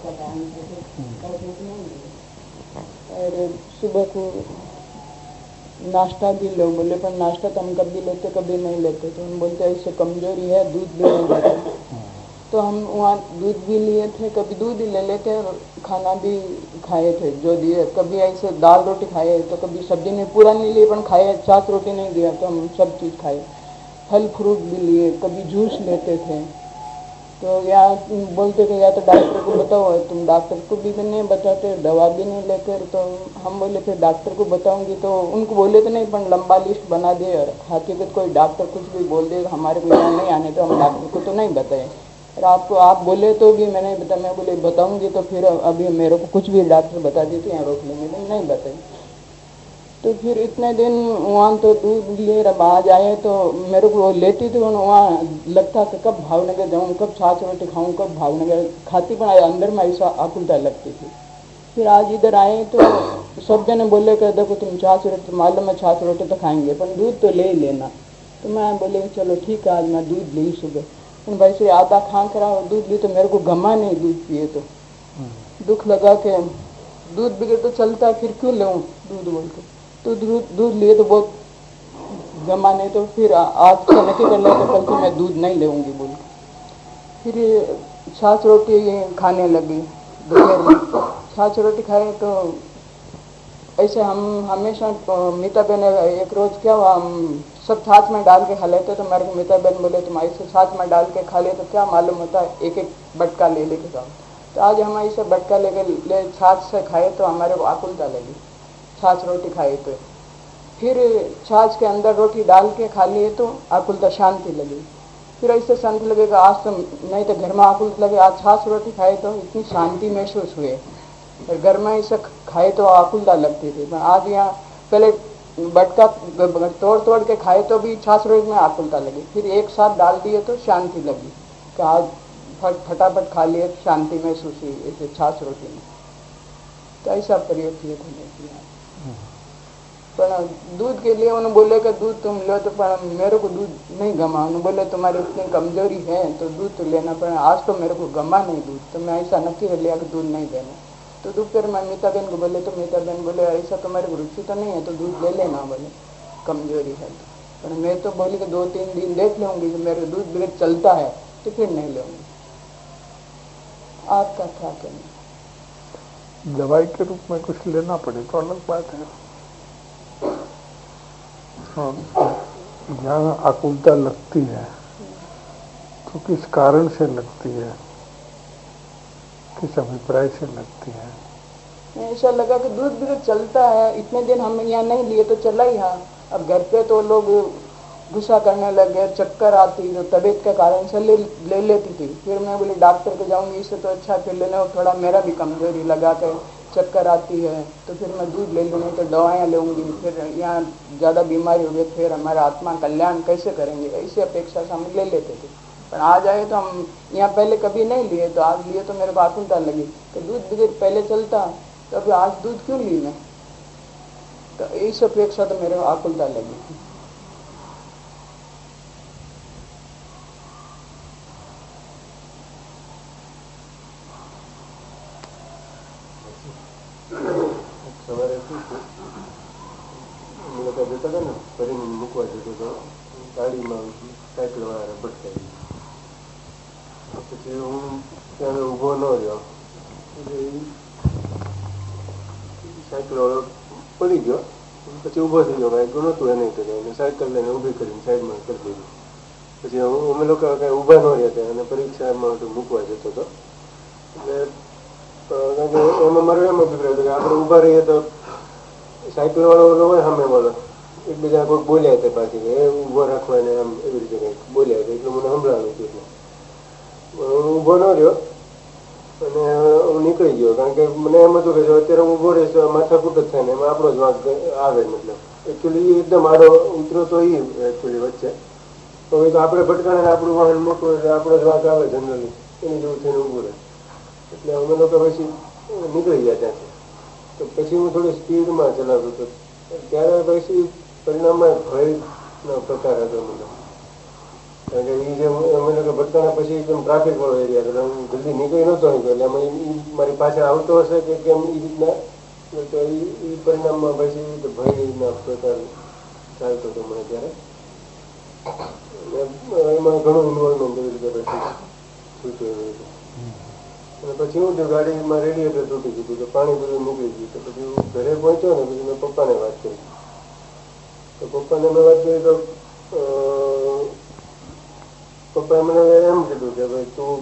सुबह को नाश्ता भी लो, बोले पर नाश्ता तो हम कभी लेते कभी नहीं लेते। तो हम बोलते ऐसे कमजोरी है, दूध भी नहीं लेते। तो हम वहाँ दूध भी लिए थे, कभी दूध ही ले लेते और खाना भी खाए थे जो दिए। कभी ऐसे दाल रोटी खाए तो कभी सब्जी नहीं, पूरा नहीं लिए पर खाए, छाछ रोटी नहीं दिया तो हम सब चीज़ खाए। फल फ्रूट भी लिए, कभी जूस लेते थे। तो या बोलते थे या तो डॉक्टर को बताओ, तुम डॉक्टर को भी नहीं बताते, दवा भी नहीं लेते। तो हम बोले फिर डॉक्टर को बताऊंगी। तो उनको बोले तो नहीं, पर लंबा लिस्ट बना दे और हकीकत कोई डॉक्टर कुछ भी बोल दे हमारे को यहाँ नहीं आने, तो हम डॉक्टर को तो नहीं बताए। और आपको आप बोले तो भी मैं नहीं बता, मैं बोले बताऊंगी तो फिर अभी मेरे को कुछ भी डॉक्टर बता देते यहाँ रोक लेंगे, तो नहीं बताए। तो फिर इतने दिन वहाँ तो दूध लिए बाज आए तो मेरे को लेती थी वहाँ, लगता था कब भावनगर जाऊँ, कब छाछ रोटी खाऊँ, कब भावनगर खाती, पण अंदर में ऐसा आकुलता लगती थी। फिर आज इधर आए तो सब जने बोले कि देखो तुम छाछ रोटी, मालूम है छाछ रोटी तो खाएंगे पर दूध तो ले ही लेना। तो मैं बोले चलो ठीक है, आज मैं दूध ली सुबह। पर वैसे आधा खा कर दूध ली तो मेरे को गमा नहीं दूध पिए, तो दुख लगा के दूध बिगड़ तो चलता, फिर क्यों लूँ दूध बोल के। तो दूध लिए तो बहुत जमा, नहीं तो फिर आज से नक्की कर लिया तो कल से मैं दूध नहीं लेऊंगी बोल के। फिर छाछ रोटी खाने लगी दोपहर में। छाछ रोटी खाए तो ऐसे हम हमेशा मीता बहन एक रोज क्या हुआ, हम सब छाछ में डाल के खा लेते। तो मेरे को मीता बहन बोले तुम ऐसे छाछ में डाल के खा ले तो क्या मालूम होता है, एक एक बटका ले लेके जाओ। तो आज हम ऐसे बटका ले छाछ से खाए तो हमारे को आकुलता लगी, छाछ रोटी खाई। तो फिर छाछ के अंदर रोटी डाल के खा लिए तो आकुलता शांति लगी। फिर ऐसे शांति लगेगा, आज तो नहीं तो घर में आकुलता लगे, आज छाछ रोटी खाए तो इतनी शांति महसूस हुए। घर में ऐसे खाए तो आकुलता लगती थी, पर आज यहाँ पहले बटका तोड़ के खाए तो भी छाछ रोटी में आकुलता लगी। फिर एक साथ डाल दिए तो शांति लगी कि आज फटाफट खा लिए, शांति महसूस हुई ऐसे छाछ रोटी में। तो ऐसा प्रयोग किए थे। पर दूध के लिए उन्होंने बोले कि दूध तुम लो, तो पर मेरे को दूध नहीं गमा। उन्होंने बोले तुम्हारी इतनी कमजोरी है तो दूध तो लेना पड़े। आज तो मेरे को गमा नहीं दूध, तो मैं ऐसा नक्की कर लिया कि दूध नहीं देना। तो दोपहर में मीता बहन को बोले तो मीता बहन बोले ऐसा तुम्हारी रुचि तो नहीं है तो दूध ले लेना, बोले कमजोरी है तो। पर मैं तो बोली कि 2-3 दिन देख लूँगी कि मेरे दूध बिगड़ चलता है तो फिर नहीं लूँगी। आपका क्या कहना? दवाई के रूप में कुछ लेना पड़े तो अलग बात है। जहाँ आकुलता लगती है तो किस कारण से लगती है, किस अभिप्राय से लगती है? ऐसा लगा कि दूध भी तो चलता है, इतने दिन हम यहाँ नहीं लिए तो चला ही। हाँ अब घर पे तो लोग गुस्सा करने लगे, चक्कर आती, जो तबीयत के कारण से ले लेती थी। फिर मैं बोली डॉक्टर को जाऊंगी, इससे तो अच्छा फिर लेने, थोड़ा मेरा भी कमजोरी लगा के चक्कर आती है तो फिर मैं दूध ले लूँगी, तो दवाएं लूँगी, फिर यहाँ ज़्यादा बीमारी हो गई, फिर हमारा आत्मा कल्याण कैसे करेंगे, ऐसी अपेक्षा से हम ले लेते थे। पर आज आए तो हम यहाँ पहले कभी नहीं लिए, तो आज लिए तो मेरे को आकुलता लगी कि दूध बिगड़ पहले चलता तो अभी आज दूध क्यों ली मैं, तो इस अपेक्षा तो मेरे को आकुलता लगी। સવારે શું છે અમે લોકો જતા હતા ને ફરીને મૂકવા જતો હતો, ગાડીમાં સાયકલ વાળા ભટકાઈ, પછી હું ત્યારે ઊભો ન રહ્યો, સાયકલ વાળો પડી ગયો, પછી ઊભો થઈ ગયો, કાંઈ નહોતું એને કર્યું, સાયકલ લઈને ઊભી કરીને સાઈડમાં કરી દીધી। પછી અમે લોકો કાંઈ ઊભા ન રહ્યા હતા અને પરીક્ષામાં મૂકવા જતો હતો, એટલે કારણ કે એમાં મારો એમ અભિપ્રાય હતો કે આપણે ઊભા રહીએ તો સાયકલ વાળો હોય સામે વાળો એકબીજા કોઈક બોલ્યા હતા પાછી કે એ ઊભો રાખવાને આમ એવી રીતે કંઈક બોલ્યા હતા, એટલું મને સંભળાવ્યું હતું। એટલે હું ઊભો ન રહ્યો અને હું નીકળી ગયો, કારણ કે મને એમ હતું કે જો અત્યારે હું ઊભો રહીશ તો માથાકૂટ જ થાય ને એમાં આપણો જ વાંક આવે, મતલબ એકચ્યુઅલી એકદમ આડો ઉતરો તો એ એકચ્યુઅલી વચ્ચે તો એ તો આપણે ભટકાણે આપણું વાહન મોટું એટલે આપણો જ વાંક આવે જનરલી, એની જેવું થઈને ઊભું રહે। એટલે અમે લોકો પછી નીકળી ગયા ત્યાંથી। તો પછી હું થોડી સ્પીડમાં ચલાવતો હતો, ત્યારે પછી પરિણામમાં ભયનો પ્રકાર હતો મને, કારણ કે એ જે અમે લોકો ભટકાણા પછી એકદમ ટ્રાફિક વાળો એરિયા હતો, હું જલ્દી નીકળી નહોતો નીકળ્યો, એટલે અમે મારી પાસે આવતો હશે કે કેમ એ રીતના તો એ પરિણામમાં પછી તો ભયના પ્રકાર ચાલતો હતો મને ત્યારે. એમાં ઘણું ઇન્વોલ્વમેન્ટ એવી રીતે પછી સૂચવ્યું હતું. અને પછી હું જો ગાડીમાં રેડિયેટર તૂટી ગયું તો પાણી બધું નીકળી ગયું. તો પછી હું ઘરે પહોંચ્યો ને પછી મેં પપ્પાને વાત કરી. તો પપ્પાને મેં વાત કરી તો પપ્પાએ મને એમ કીધું કે ભાઈ તું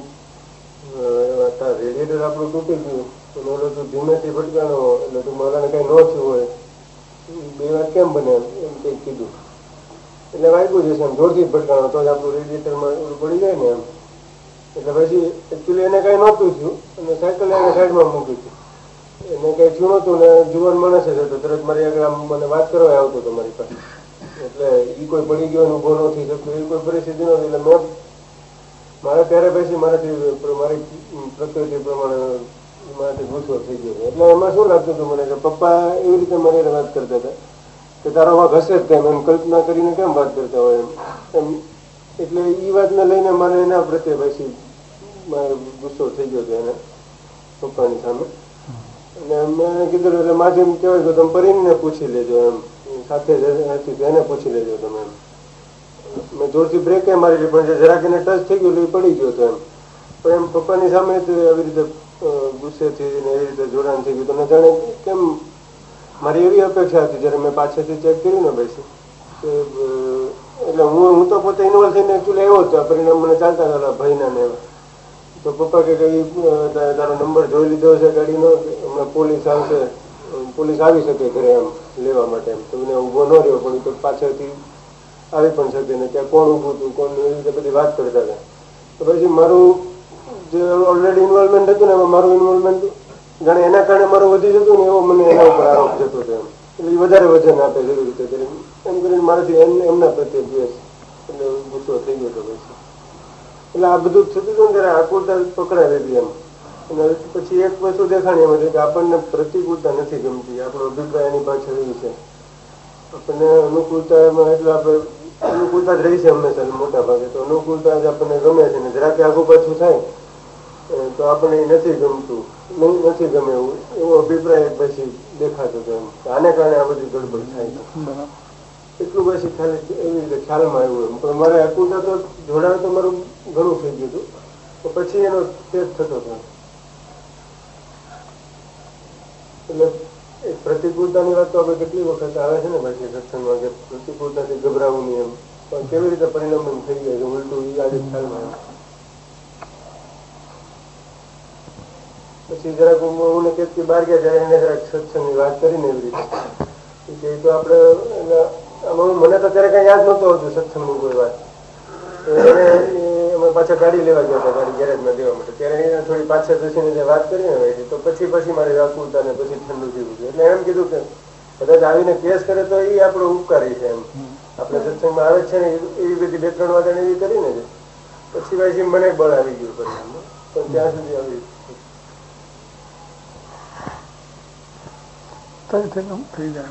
રેડિયેટર આપણું તૂટી ગયું અને ઓલો તું ધીમેથી ભટકાણો એટલે તું મારાને કઈ ન થયું હોય બે વાત કેમ બને એમ કંઈક કીધું. એટલે વાગ્યું જશે એમ જોરથી ભટકાણો તો જ આપણું રેડિયેટરમાં પડી જાય ને એમ. એટલે પછી એકચ્યુઅલી એને કઈ નહોતું થયું અને સાયકલ એને સાઈડમાં મૂકી હતી. એને કઈ થયું નહોતું ને જુવાન માણસ જ હતો. તરત મારી આગળ આમ મને વાત કરવા આવતો હતો મારી પાસે. એટલે એ કોઈ પડી ગયો ઉભો ન થઈ શકતો એવી કોઈ પરિસ્થિતિ નહોતી. એટલે મેં મારે ત્યારે પછી મારી પ્રકૃતિ પ્રમાણે મારાથી ગુસ્સો થઈ ગયો. એટલે એમાં શું લાગતું હતું મને કે પપ્પા એવી રીતે મારી વાત કરતા હતા કે તારો વાંક હશે જ કેમ એમ કલ્પના કરીને કેમ વાત કરતા હોય એમ. એટલે એ વાતને લઈને મને એના પ્રત્યે પછી મારો ગુસ્સો થઈ ગયો હતો એને પપ્પાની સામે. અને મેં કીધું એટલે માધ્યમ કહેવાય કે તમે પરીને પૂછી લેજો એમ સાથે એને પૂછી લેજો તમે એમ. મેં જોરથી બ્રેકે મારી પણ જરાક એને ટચ થઈ ગયું એ પડી ગયો હતો એમ. પણ એમ પપ્પાની સામે આવી રીતે ગુસ્સેથી ને એવી રીતે જોડાણ થઈ ગયું. તમે જાણે કેમ મારી એવી અપેક્ષા હતી જયારે મેં પાછળથી ચેક કર્યું ને પછી એટલે હું તો પોતે ઇન્વોલ્વ થઈને એકચ્યુઅલી આવ્યો હતો. પરિણામ મને ચાલતા હતા ભાઈના ને એવા. તો પપ્પા કે તારો નંબર જોઈ લીધો છે ગાડીનો, હમણાં પોલીસ આવશે, પોલીસ આવી શકે ઘરે એમ લેવા માટે એમ. તો મને ઊભો ન રહ્યો પણ તો પાછળથી આવી પણ શકે ને ત્યાં કોણ ઊભું હતું કોણ એવી રીતે બધી વાત કરતા હતા. તો પછી મારું જે ઓલરેડી ઇન્વોલ્વમેન્ટ હતું ને એમાં મારું ઇન્વોલ્વમેન્ટ જાણે એના કારણે મારું વધી જતું ને એવો મને એના ઉપર આરોપ જતો હતો એમ. એટલે એ વધારે વજન આપે એવી રીતે કરીને એમ કરીને મારાથી એમના પ્રત્યે દ્વેષ એટલે ગુસ્સો થઈ ગયો હતો પછી. એટલે આ બધું થતું હતું ને ત્યારે આકુરતા પકડાવી હતી એમ. અને પછી એક વસ્તુ દેખાણી એમ હતી કે આપણને પ્રતિકૂળતા નથી ગમતી. આપણો અભિપ્રાય એની પાછળ એવી છે આપણને અનુકૂળતા એમાં એટલે આપણે અનુકૂળતા જ રહી છે હંમેશા મોટા ભાગે. તો અનુકૂળતા જ આપણને ગમે છે ને જરાક આગુ પાછું થાય તો આપણને નથી ગમતું નથી ગમે એવું એવો અભિપ્રાય પછી દેખાતો હતો એમ. આને કારણે આ બધી ગડબડ થાય છે એટલું પછી ખાલી એવી રીતે ખ્યાલમાં આવ્યું એમ. પણ મારે અકુલતા તો જોડાણ તો મારું ઘણું થઈ ગયું હતું. તો પછી એનો ફેર થતો હતો. એટલે પ્રતિકૂળતાની વાત તો આપણે કેટલી વખત આવે છે ને પછી સત્સંગમાં કે પ્રતિકૂળતાથી ગભરાવું નહીં એમ. પણ કેવી રીતે પરિણામ થઈ જાય છે ઉલટું એ આજે ખ્યાલમાં આવે. પછી જરાક હું કેતથી બહાર ગયા ત્યારે એને જરાક સત્સંગની વાત કરીને એવી રીતે તો આપણે મને તો ત્યારે કઈ યાદ નહોતું આવતું સત્સંગની કોઈ વાત. અમે પાછા ગાડી લેવા ગયા હતા ગાડી ગેરેજમાં દેવા માટે. ત્યારે એને થોડી પાછળ બેસીને વાત કરીને હોય તો પછી મારી વ્યાકુળતા ને પછી ઠંડુ થઈ ગયું. એટલે એમ કીધું કે કદાચ આવીને કેસ કરે તો એ આપણો ઉપકારી છે એમ. આપણે સત્સંગમાં આવે છે ને એવી બધી 2-3 વાત એવી કરીને છે પછી ભાઈ મને બળ આવી ગયું પરિણામમાં. પણ ત્યાં સુધી આવી થઈ જાય.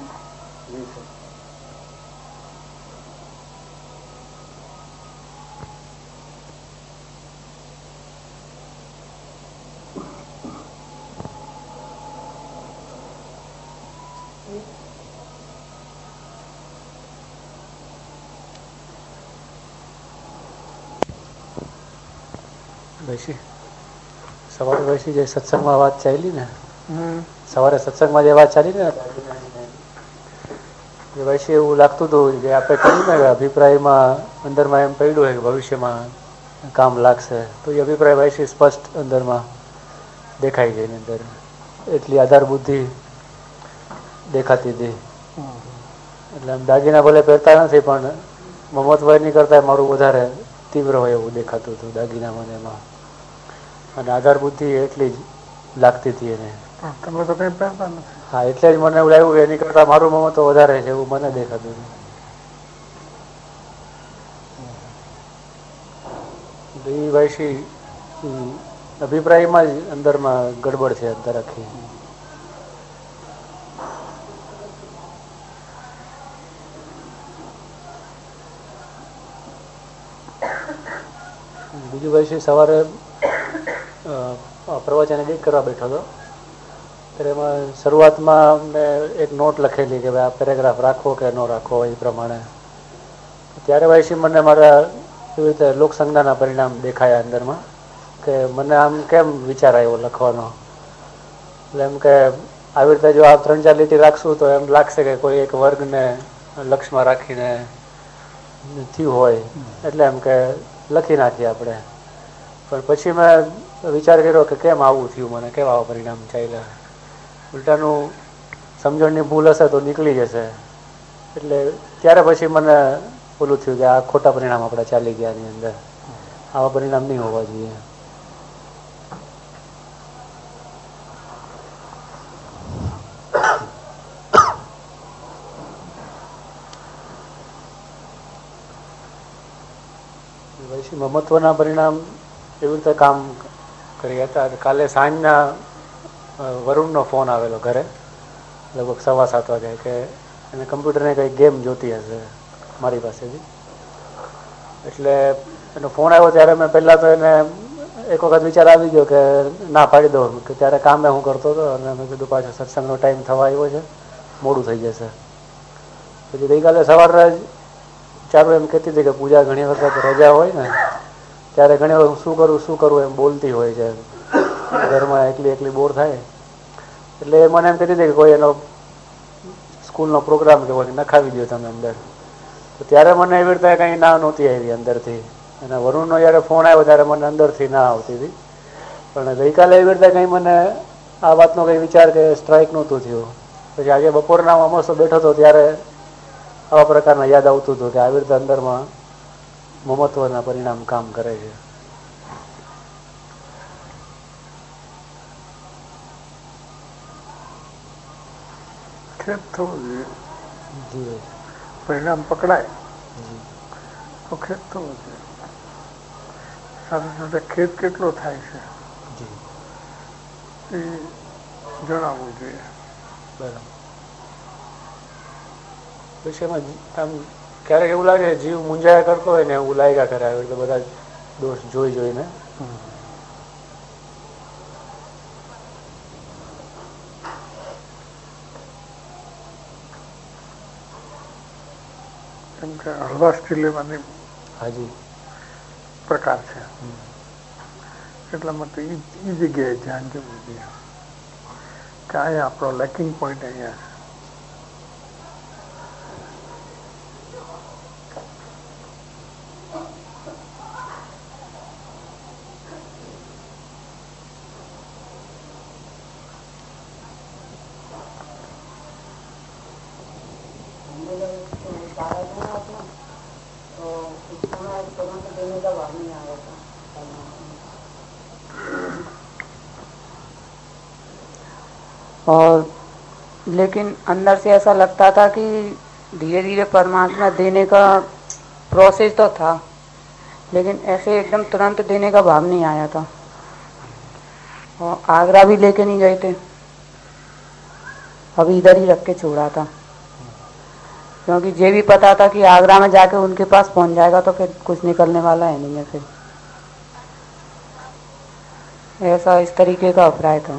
વૈશી સવારે વૈશી જે સત્સંગમાં વાત ચાલી ને સવારે સત્સંગમાં જે વાત ચાલી ને વૈશી એવું લાગતું હતું કે આપણે કહ્યું ને કે અભિપ્રાયમાં અંદરમાં એમ પડ્યું હોય કે ભવિષ્યમાં કામ લાગશે તો એ અભિપ્રાય વૈશી સ્પષ્ટ અંદરમાં દેખાઈ ગઈ અંદર એટલી આધાર બુદ્ધિ દેખાતી હતી. એટલે આમ દાગીના ભલે પહેરતા નથી પણ મમતભાઈની કરતા મારું વધારે તીવ્ર હોય એવું દેખાતું હતું દાગીનામાં એમાં. અને આધાર બુદ્ધિ એટલી જ લાગતી હતી એને. તમે તો કઈ પહેરતા નથી. હા એટલે જ મને એવું લાગ્યું એની કરતા મારું મમત વધારે છે એવું મને દેખાતું હતું. એ વૈશી અભિપ્રાયમાં જ અંદરમાં ગડબડ છે અંદર આખી. બીજું વૈશી સવારે પ્રવચન એડિટ કરવા બેઠો હતો ત્યારે એમાં શરૂઆતમાં મેં એક નોટ લખેલી કે ભાઈ આ પેરેગ્રાફ રાખો કે ન રાખો એ પ્રમાણે. ત્યારે પછી મને મારા એવી રીતે લોકસંજ્ઞાના પરિણામ દેખાયા અંદરમાં કે મને આમ કેમ વિચાર આવ્યો લખવાનો. એટલે એમ કે આવી રીતે જો આ 3-4 લીટી રાખશું તો એમ લાગશે કે કોઈ એક વર્ગને લક્ષમાં રાખીને થયું હોય, એટલે એમ કે લખી નાખીએ આપણે. પણ પછી મેં વિચાર કર્યો કે કેમ આવું થયું, મને કેમ આવા પરિણામ ચાલ્યા. ઉલટાનું સમજણની ભૂલ હશે તો નીકળી જશે. એટલે ત્યારે પછી મને ઓલું થયું કે આ ખોટા પરિણામ આપણે ચાલી ગયા એની અંદર, આવા પરિણામ નહીં હોવા જોઈએ. પછી મમત્વના પરિણામ એવી રીતે કામ કરી હતા. કાલે સાંજના વરુણનો ફોન આવેલો ઘરે, લગભગ 7:15 વાગે, કે એને કમ્પ્યુટરને કંઈ ગેમ જોતી હશે મારી પાસેથી. એટલે એનો ફોન આવ્યો ત્યારે મેં પહેલાં તો એને એક વખત વિચાર આવી ગયો કે ના પાડી દઉં, કે ત્યારે કામે હું કરતો હતો અને મેં કીધું પાછો સત્સંગનો ટાઈમ થવા આવ્યો છે, મોડું થઈ જશે. પછી ગઈકાલે સવારે ચાલુ એમ કહેતી હતી કે પૂજા ઘણી વખત રજા હોય ને ત્યારે ઘણી વખત શું કરું એમ બોલતી હોય છે, ઘરમાં એકલી બોર થાય. એટલે એ મને એમ કહેતી હતી કે કોઈ એનો સ્કૂલનો પ્રોગ્રામ કે હોય નખાવી દો તમે અંદર. તો ત્યારે મને એવી રીતે કંઈ ના નહોતી આવી અંદરથી. અને વરુણનો જ્યારે ફોન આવ્યો ત્યારે મને અંદરથી ના આવતી હતી. પણ ગઈકાલે એવી રીતે કંઈ મને આ વાતનો કંઈ વિચાર કે સ્ટ્રાઇક નહોતું થયું. પછી આજે બપોરના અમસ્તો બેઠો હતો ત્યારે આવા પ્રકારના યાદ આવતું હતું કે આવી રીતે અંદરમાં મમત્વના પરિણામ કામ કરે છે. ખેદ થવો જોઈએ, પરિણામ પકડાય તો ખેદ થવો જોઈએ. સાથે સાથે ખેદ કેટલો થાય છે એ જણાવવું જોઈએ. બરાબર. પછી એમાં આમ ક્યારેક એવું લાગે જીવ મૂંઝાયા કરતો હોય ને એવું લાગ્યા કરે આવી રીતે બધા દોષ જોઈને. કેમ કે હળવાશથી લેવાની હાજી પ્રકાર છે, એટલા માટે એ જગ્યાએ ધ્યાન દેવું જોઈએ કે અહીંયા આપણો લેકિંગ પોઈન્ટ અહીંયા છે. और लेकिन अंदर से ऐसा लगता था कि धीरे धीरे परमात्मा देने का प्रोसेस तो था, लेकिन ऐसे एकदम तुरंत देने का भाव नहीं आया था. और आगरा भी लेके नहीं गए थे, अभी इधर ही रख के छोड़ा था, क्योंकि ये भी पता था कि आगरा में जाके उनके पास पहुंच जाएगा तो फिर कुछ निकलने वाला है नहीं है. फिर ऐसा इस तरीके का अभिप्राय था.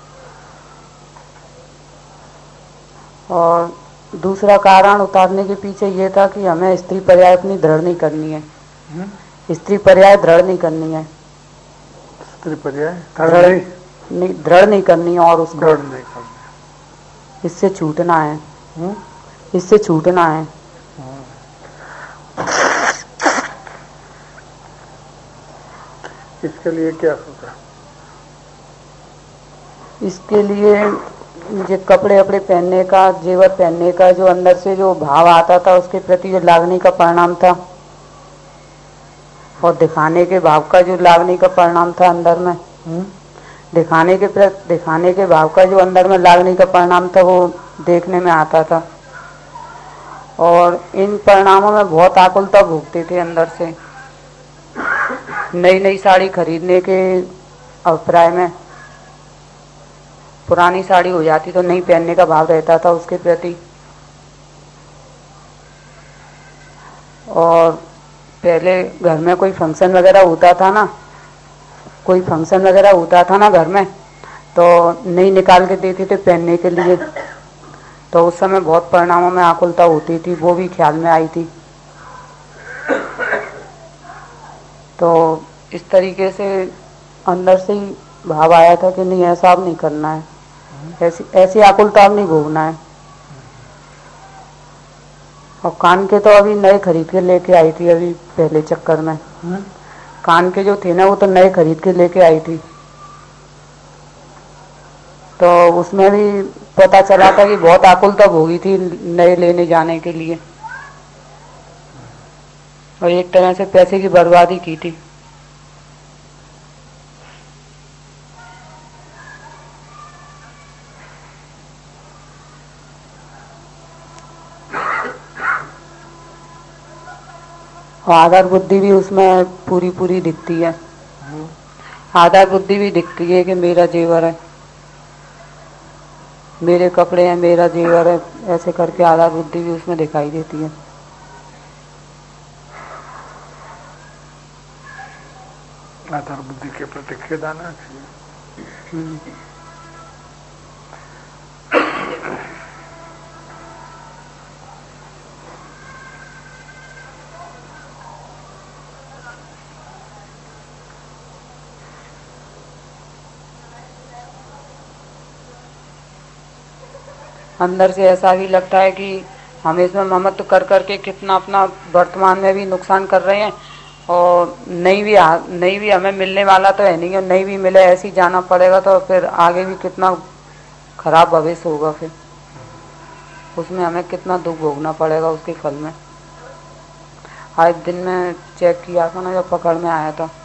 और दूसरा कारण उतारने के पीछे ये था कि हमें स्त्री पर्याय अपनी दृढ़ नहीं करनी है. स्त्री पर्याय दृढ़ नहीं करनी है. स्त्री पर्याय दृढ़ नहीं करनी है और उसको इससे छूटना है. इससे छूटना है. इसके लिए क्या सोचा? इसके लिए मुझे कपड़े वपड़े पहनने का, जेवर पहनने का जो अंदर से जो भाव आता था उसके प्रति जो लागने का परिणाम था, और दिखाने के भाव का जो लागने का परिणाम था अंदर में, दिखाने के भाव का जो अंदर में लागने का परिणाम था वो देखने में आता था. और इन परिणामों में बहुत आकुलता भोगते थे अंदर से. नई नई साड़ी खरीदने के अभिप्राय में पुरानी साड़ी हो जाती तो नहीं पहनने का भाव रहता था उसके प्रति. और पहले घर में कोई फंक्शन वगैरह होता था ना घर में, तो नहीं निकाल के देते थे पहनने के लिए, तो उस समय बहुत परिणामों में आकुलता होती थी, वो भी ख्याल में आई थी। तो इस तरीके से अंदर से ही भाव आया था कि नहीं ऐसा अब नहीं करना है, ऐसी आकुलता अब नहीं भोगना है। और कान के तो अभी नए खरीद के लेके आई थी, अभी पहले चक्कर में कान के जो थे ना वो तो नए खरीद के लेके आई थी, तो उसमें भी पता चला था कि बहुत आकुलता भोगी थी नए लेने जाने के लिए, और एक तरह से पैसे की बर्बादी की थी। और आधार बुद्धि भी उसमें पूरी पूरी दिखती है, आधार बुद्धि भी दिखती है कि मेरा जेवर है, मेरे कपड़े हैं, मेरा जेवर है, ऐसे करके आधार बुद्धि भी उसमें दिखाई देती है। आधार बुद्धि के प्रति खेद आना चाहिए। अंदर से ऐसा भी लगता है कि हम इसमें ममत्व कर करके कितना अपना वर्तमान में भी नुकसान कर रहे हैं, और नहीं भी हमें मिलने वाला तो है नहीं, और नहीं भी मिले ऐसे ही जाना पड़ेगा, तो फिर आगे भी कितना खराब भविष्य होगा, फिर उसमें हमें कितना दुख भोगना पड़ेगा उसके फल में। आज दिन में चेक किया था ना, जब पकड़ में आया था,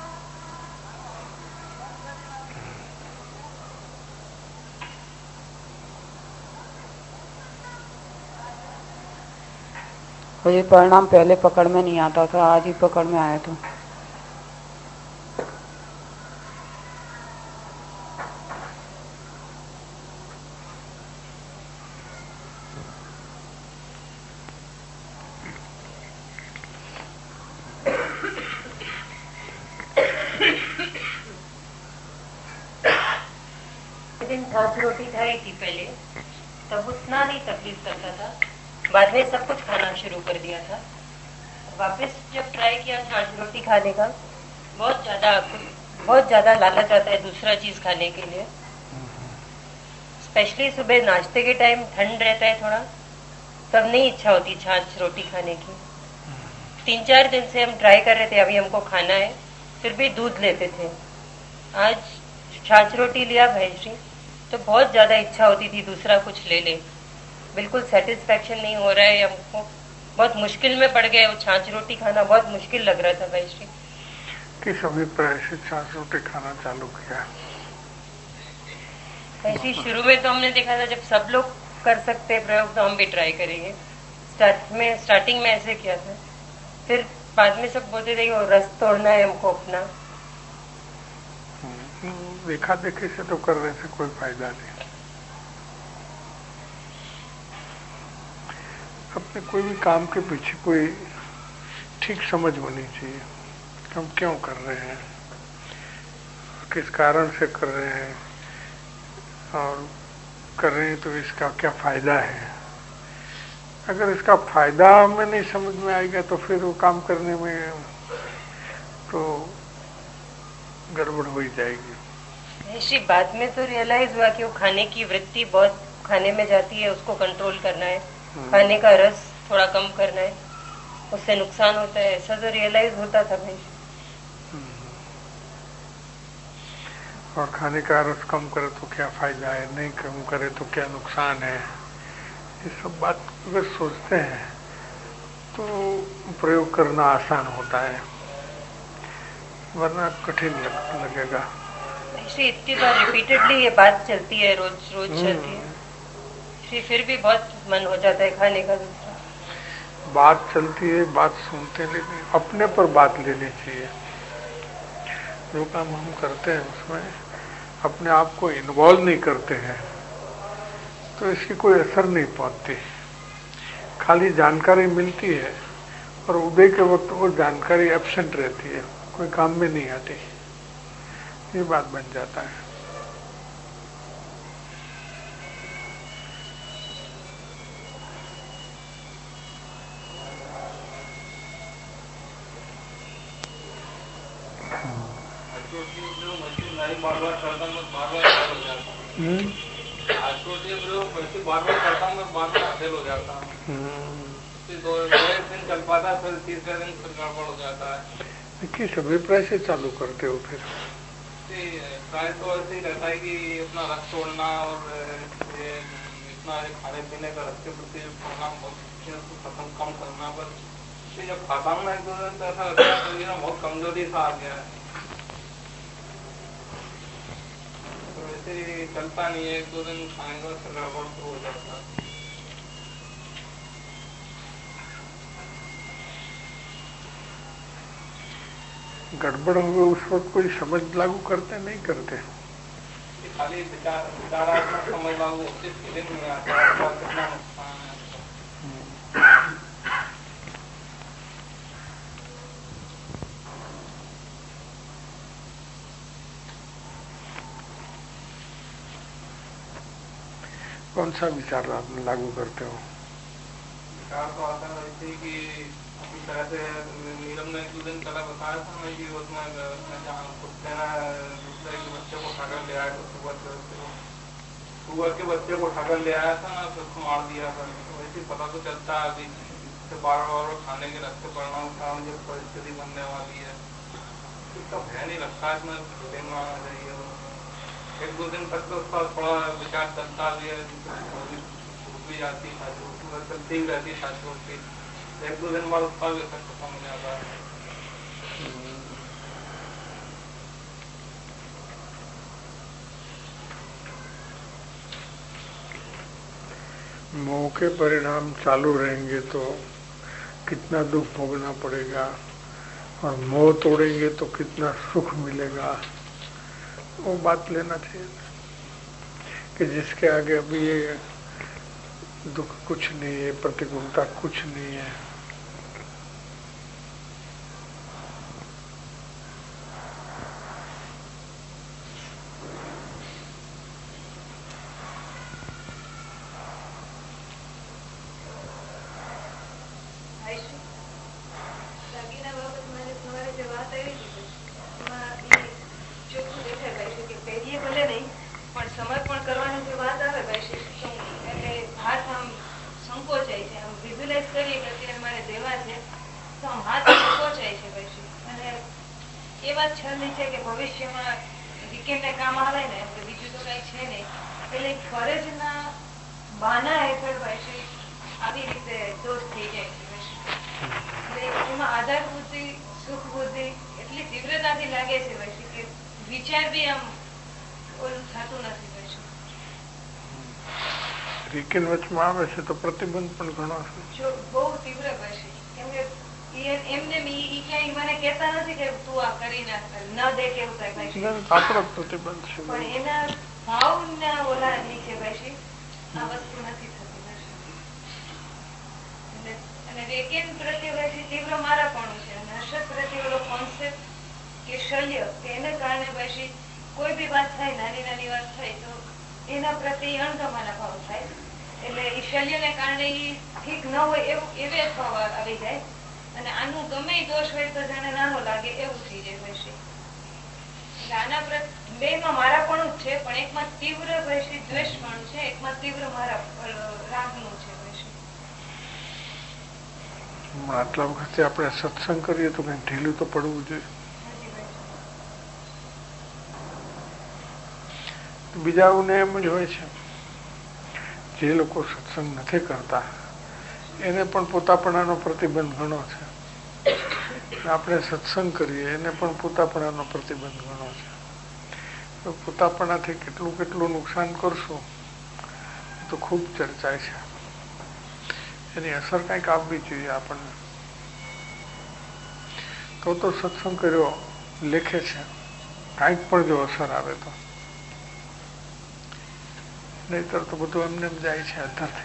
और ये परिणाम पहले पकड़ में नहीं आता था, आज ही पकड़ में आया था। दिन छाछ रोटी खाई थी पहले, तब उतना नहीं तकलीफ करता था, बाद में सब कुछ खाना शुरू कर दिया था। वापस जब ट्राई किया छाछ रोटी खाने का, बहुत ज्यादा लालच आता है दूसरा चीज खाने के लिए, स्पेशली सुबह नाश्ते के टाइम ठंड रहता है थोड़ा, तब नहीं इच्छा होती छाछ रोटी खाने की। 3-4 दिन से हम ट्राई कर रहे थे, अभी हमको खाना है, फिर भी दूध लेते थे। आज छाछ रोटी लिया भाईश्री, तो बहुत ज्यादा इच्छा होती थी दूसरा कुछ ले ले, बिल्कुल सेटिस्फेक्शन नहीं हो रहा है हमको, बहुत मुश्किल में पड़ गए। वो छाछ रोटी खाना बहुत मुश्किल लग रहा था भाईश्री। किस अभिप्राय से छाछ रोटी खाना चालू किया? भाईश्री शुरू में तो हमने देखा था जब सब लोग कर सकते हैं प्रयोग तो हम भी ट्राई करेंगे, स्टार्टिंग में ऐसे किया था, फिर बाद में सब बोलते थे कि वो रस तोड़ना है हमको अपना। देखा देखी से तो करने से कोई फायदा नहीं। अपने कोई भी काम के पीछे कोई ठीक समझ होनी चाहिए, हम क्यों कर रहे हैं, किस कारण से कर रहे हैं, और कर रहे हैं तो इसका क्या फायदा है। अगर इसका फायदा हमें नहीं समझ में आएगा तो फिर वो काम करने में तो गड़बड़ हो ही जाएगी। ऐसी बाद में तो रियलाइज हुआ कि वो खाने की वृत्ति बहुत खाने में जाती है, उसको कंट्रोल करना है, खाने का रस थोड़ा कम करना है, उससे नुकसान होता है, ऐसा तो रियलाइज होता था भाई। और खाने का रस कम करे तो क्या फायदा है, नहीं कम करे तो क्या नुकसान है, ये सब बात अगर सोचते हैं तो प्रयोग करना आसान होता है, वरना कठिन लगेगा। ऐसे इतनी बार रिपीटेडली ये बात चलती है, रोज रोज चलती है, फिर भी बहुत मन हो जाता है खाने का दूसरा। बात चलती है, बात सुनते, लेकिन अपने पर बात लेनी चाहिए। जो काम हम करते हैं उसमें अपने आप को इन्वॉल्व नहीं करते हैं तो इसकी कोई असर नहीं पहुंचती, खाली जानकारी मिलती है और उदय के वक्त वो जानकारी एब्सेंट रहती है, कोई काम में नहीं आती, ये बात बन जाता है। बार बार करता हूँ, बार बार फेल हो जाता हूँ। आज छोटे प्रयोग वैसे बार बार करता हूँ, बार बार फेल हो जाता हूँ। फिर दो एक दिन चल पाता है, फिर तीसरे दिन फिर गड़बड़ हो जाता है। किस अभिप्राय से चालू करते हो फिर? प्राय तो ऐसे ही रहता है कि अपना रस छोड़ना और ये इतना खाने पीने का रस के प्रति प्रोग्राम खत्म कम करना। पर जब खाता हूँ ना एक दो दिन तो ऐसा लगता है बहुत कमजोरी सा आ गया है, तो वैसे ही चलता नहीं है। एक दो दिन खाएंगे फिर गड़बड़ तो हो जाता है। गड़बड़ हुए उस वक्त कोई समझ लागू करते नहीं करते? खाली विचारात्मक समझ लागू होती फीलिंग नहीं आता कितना नुकसान है। कौन सा विचार आप लागू करते हो? विचार तो आता है वैसे ही कि अपनी तरह से नीलम ने एक दो दिन पहले बताया था मैं कि उसमें जहाँ कुत्ते ने दूसरे के बच्चे को उठाकर ले आया तो सुअर के बच्चे को उठाकर ले आया था ना, फिर उसको मार दिया था। तो वैसे पता तो चलता है अभी बार बार खाने के रास्ते पड़ना उठा मुझे परिस्थिति बनने वाली है, इसका भय नहीं लगता इसमें फीलिंग में आना चाहिए। एक दो दिन तक तो उसका थोड़ा विचार चलता भी है, भी जाती है चलती ही रहती है, एक दो दिन बाद उसका भी इफेक्ट खत्म हो जाता है। मोह के परिणाम चालू रहेंगे तो कितना दुख भोगना पड़ेगा, और मोह तोड़ेंगे तो कितना सुख मिलेगा, वो बात लेना चाहिए कि जिसके आगे अभी ये दुख कुछ नहीं है, प्रतिकूलता कुछ नहीं है। રીકેન વચમાં આવે છે તો પ્રતિબંધ પણ ઘણો છે, બહુ તીવ્ર છે. કેમ કે એમને ક્યાંય મને કહેતા નથી કે તું આ કરી નાખ, ન દે કેવું કઈ ભાઈ, આપણો પ્રતિબંધ છે, પણ એના ભાવના ઓલા નીચે ભાઈ આ વસ્તુ નથી થતી. અને રેકેન પ્રત્યે ભાઈ તીવ્ર મારાપણું છે, અને હર્ષદ પ્રત્યે ઓલો કોન્સેપ્ટ કે શલ્ય, એને કારણે ભાઈ કોઈ બી વાત થાય, નાની નાની વાત થાય તો એના પ્રત્યે અણગમાના ભાવ થાય, એટલે એ શલ્યને કારણે એ ઠીક ન હોય એવું એવે ભાવ આવી જાય, અને આનું ગમે દોષ હોય તો જાણે નાનો લાગે એવું થઈ જાય વૈશ્ય. એટલે આના બે માં મારાપણું જ છે, પણ એકમાં તીવ્ર વૈશ્ય દ્વેષપણું છે, એકમાં તીવ્ર રાગનું છે વૈશ્ય. આટલા વખતે આપણે સત્સંગ કરીએ તો કઈ ઢીલું તો પડવું જોઈએ. બીજાઓને એમ જ હોય છે, જે લોકો સત્સંગ નથી કરતા એને પણ પોતાપણાનો પ્રતિબંધ ઘણો છે, આપણે સત્સંગ કરીએ એને પણ પોતાપણાનો પ્રતિબંધ ઘણો છે. તો પોતાપણાથી કેટલું કેટલું નુકસાન કરશું તો ખૂબ ચર્ચાય છે, એની અસર કંઈક આવવી જોઈએ આપણને. તો સત્સંગ કર્યો લેખે છે, કંઈક પણ જો અસર આવે તો, નહીતર તો બધું એમને એમ જાય છે અંદરથી.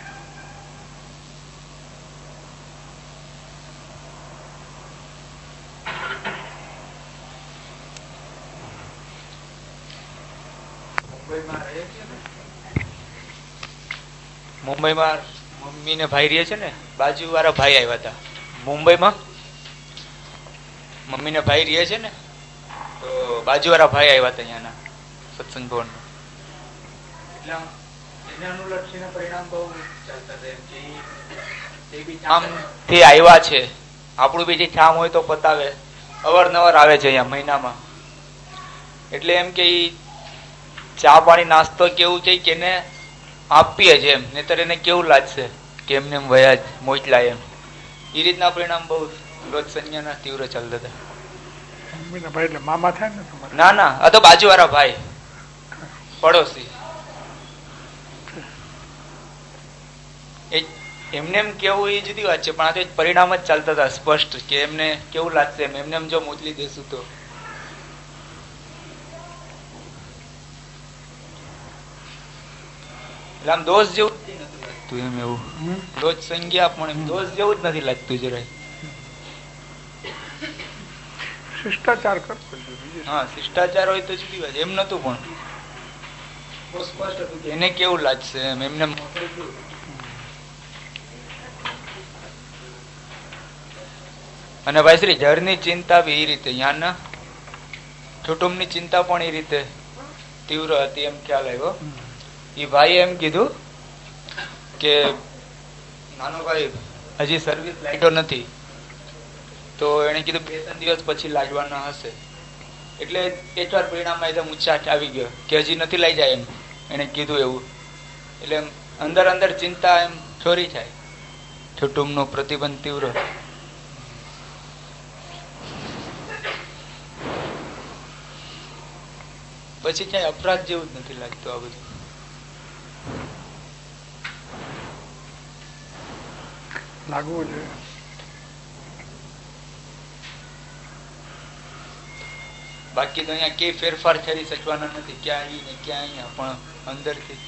મુંબઈમાં મમ્મી ને ભાઈ રહે છે ને, બાજુ વાળા ભાઈ આવ્યા હતા મુંબઈમાં, મમ્મી ને ભાઈ રહે છે ને, તો તો બાજુવાળા ભાઈ આવ્યા હતા અહીંયાના સત્સંગ ભવન, એટલે એને અનુલક્ષીને પરિણામ બહુ ચાલતા હતા. એ બી કામથી આવ્યા છે, આપણું બી જે કામ હોય તો પતાવે, અવારનવાર આવે છે અહીંયા મહિનામાં. એટલે એમ કે ચા પાણી નાસ્તો કેવું છે કે એને આપીએ છે એમ, નહીતર એને કેવું લાગશે કે એમને એમ વયા જ મોકલા એમ. એ રીતના પરિણામ બહુ રોજ સંજ્ઞાના તીવ્ર ચાલતા હતા. મામા થાય ને? ના ના, આ તો બાજુવાળા ભાઈ, પડોશી. એમને એમ કેવું એ જુદી વાત છે, પણ આ તો પરિણામ જ ચાલતા હતા સ્પષ્ટ કે એમને કેવું લાગશે એમને એમ જો મોકલી દેશું તો. એટલે આમ દોષ જેવું જ નથી લાગતું એમ, એવું રોજ સંજ્ઞા પણ એમ દોષ જેવું જ નથી લાગતું જરાય. શિષ્ટાચાર કરવો. હા, શિષ્ટાચાર હોય તો જુદી વાત, એમ નતું પણ સ્પષ્ટ હતું કે એને કેવું લાગશે એમ, એમને. અને ભાઈ શ્રી જળની ચિંતા બી એ રીતે, યાના કુટુંબની ચિંતા પણ એ રીતે તીવ્ર હતી એમ ખ્યાલ આવ્યો. એ ભાઈ એમ કીધું કે નાનો ભાઈ હજી સર્વિસ લાગ્યો નથી, તો એને કીધું 2-3 દિવસ પછી લાગવાના હશે. એટલે એટલા પરિણામમાં એકદમ ઉચ્ચાટ આવી ગયો કે હજી નથી લઈ જાય એમ એને કીધું એવું. એટલે અંદર અંદર ચિંતા એમ છોરી થાય, કુટુંબનો પ્રતિબંધ તીવ્ર. પછી ક્યાંય અપરાધ જેવું જ નથી લાગતું આ બધું. લાગવું જોઈએ. બાકી તો અહીંયા કઈ ફેરફાર કરી શકવાના નથી, ક્યાં અહીં ને ક્યાં અહીંયા, પણ અંદરથી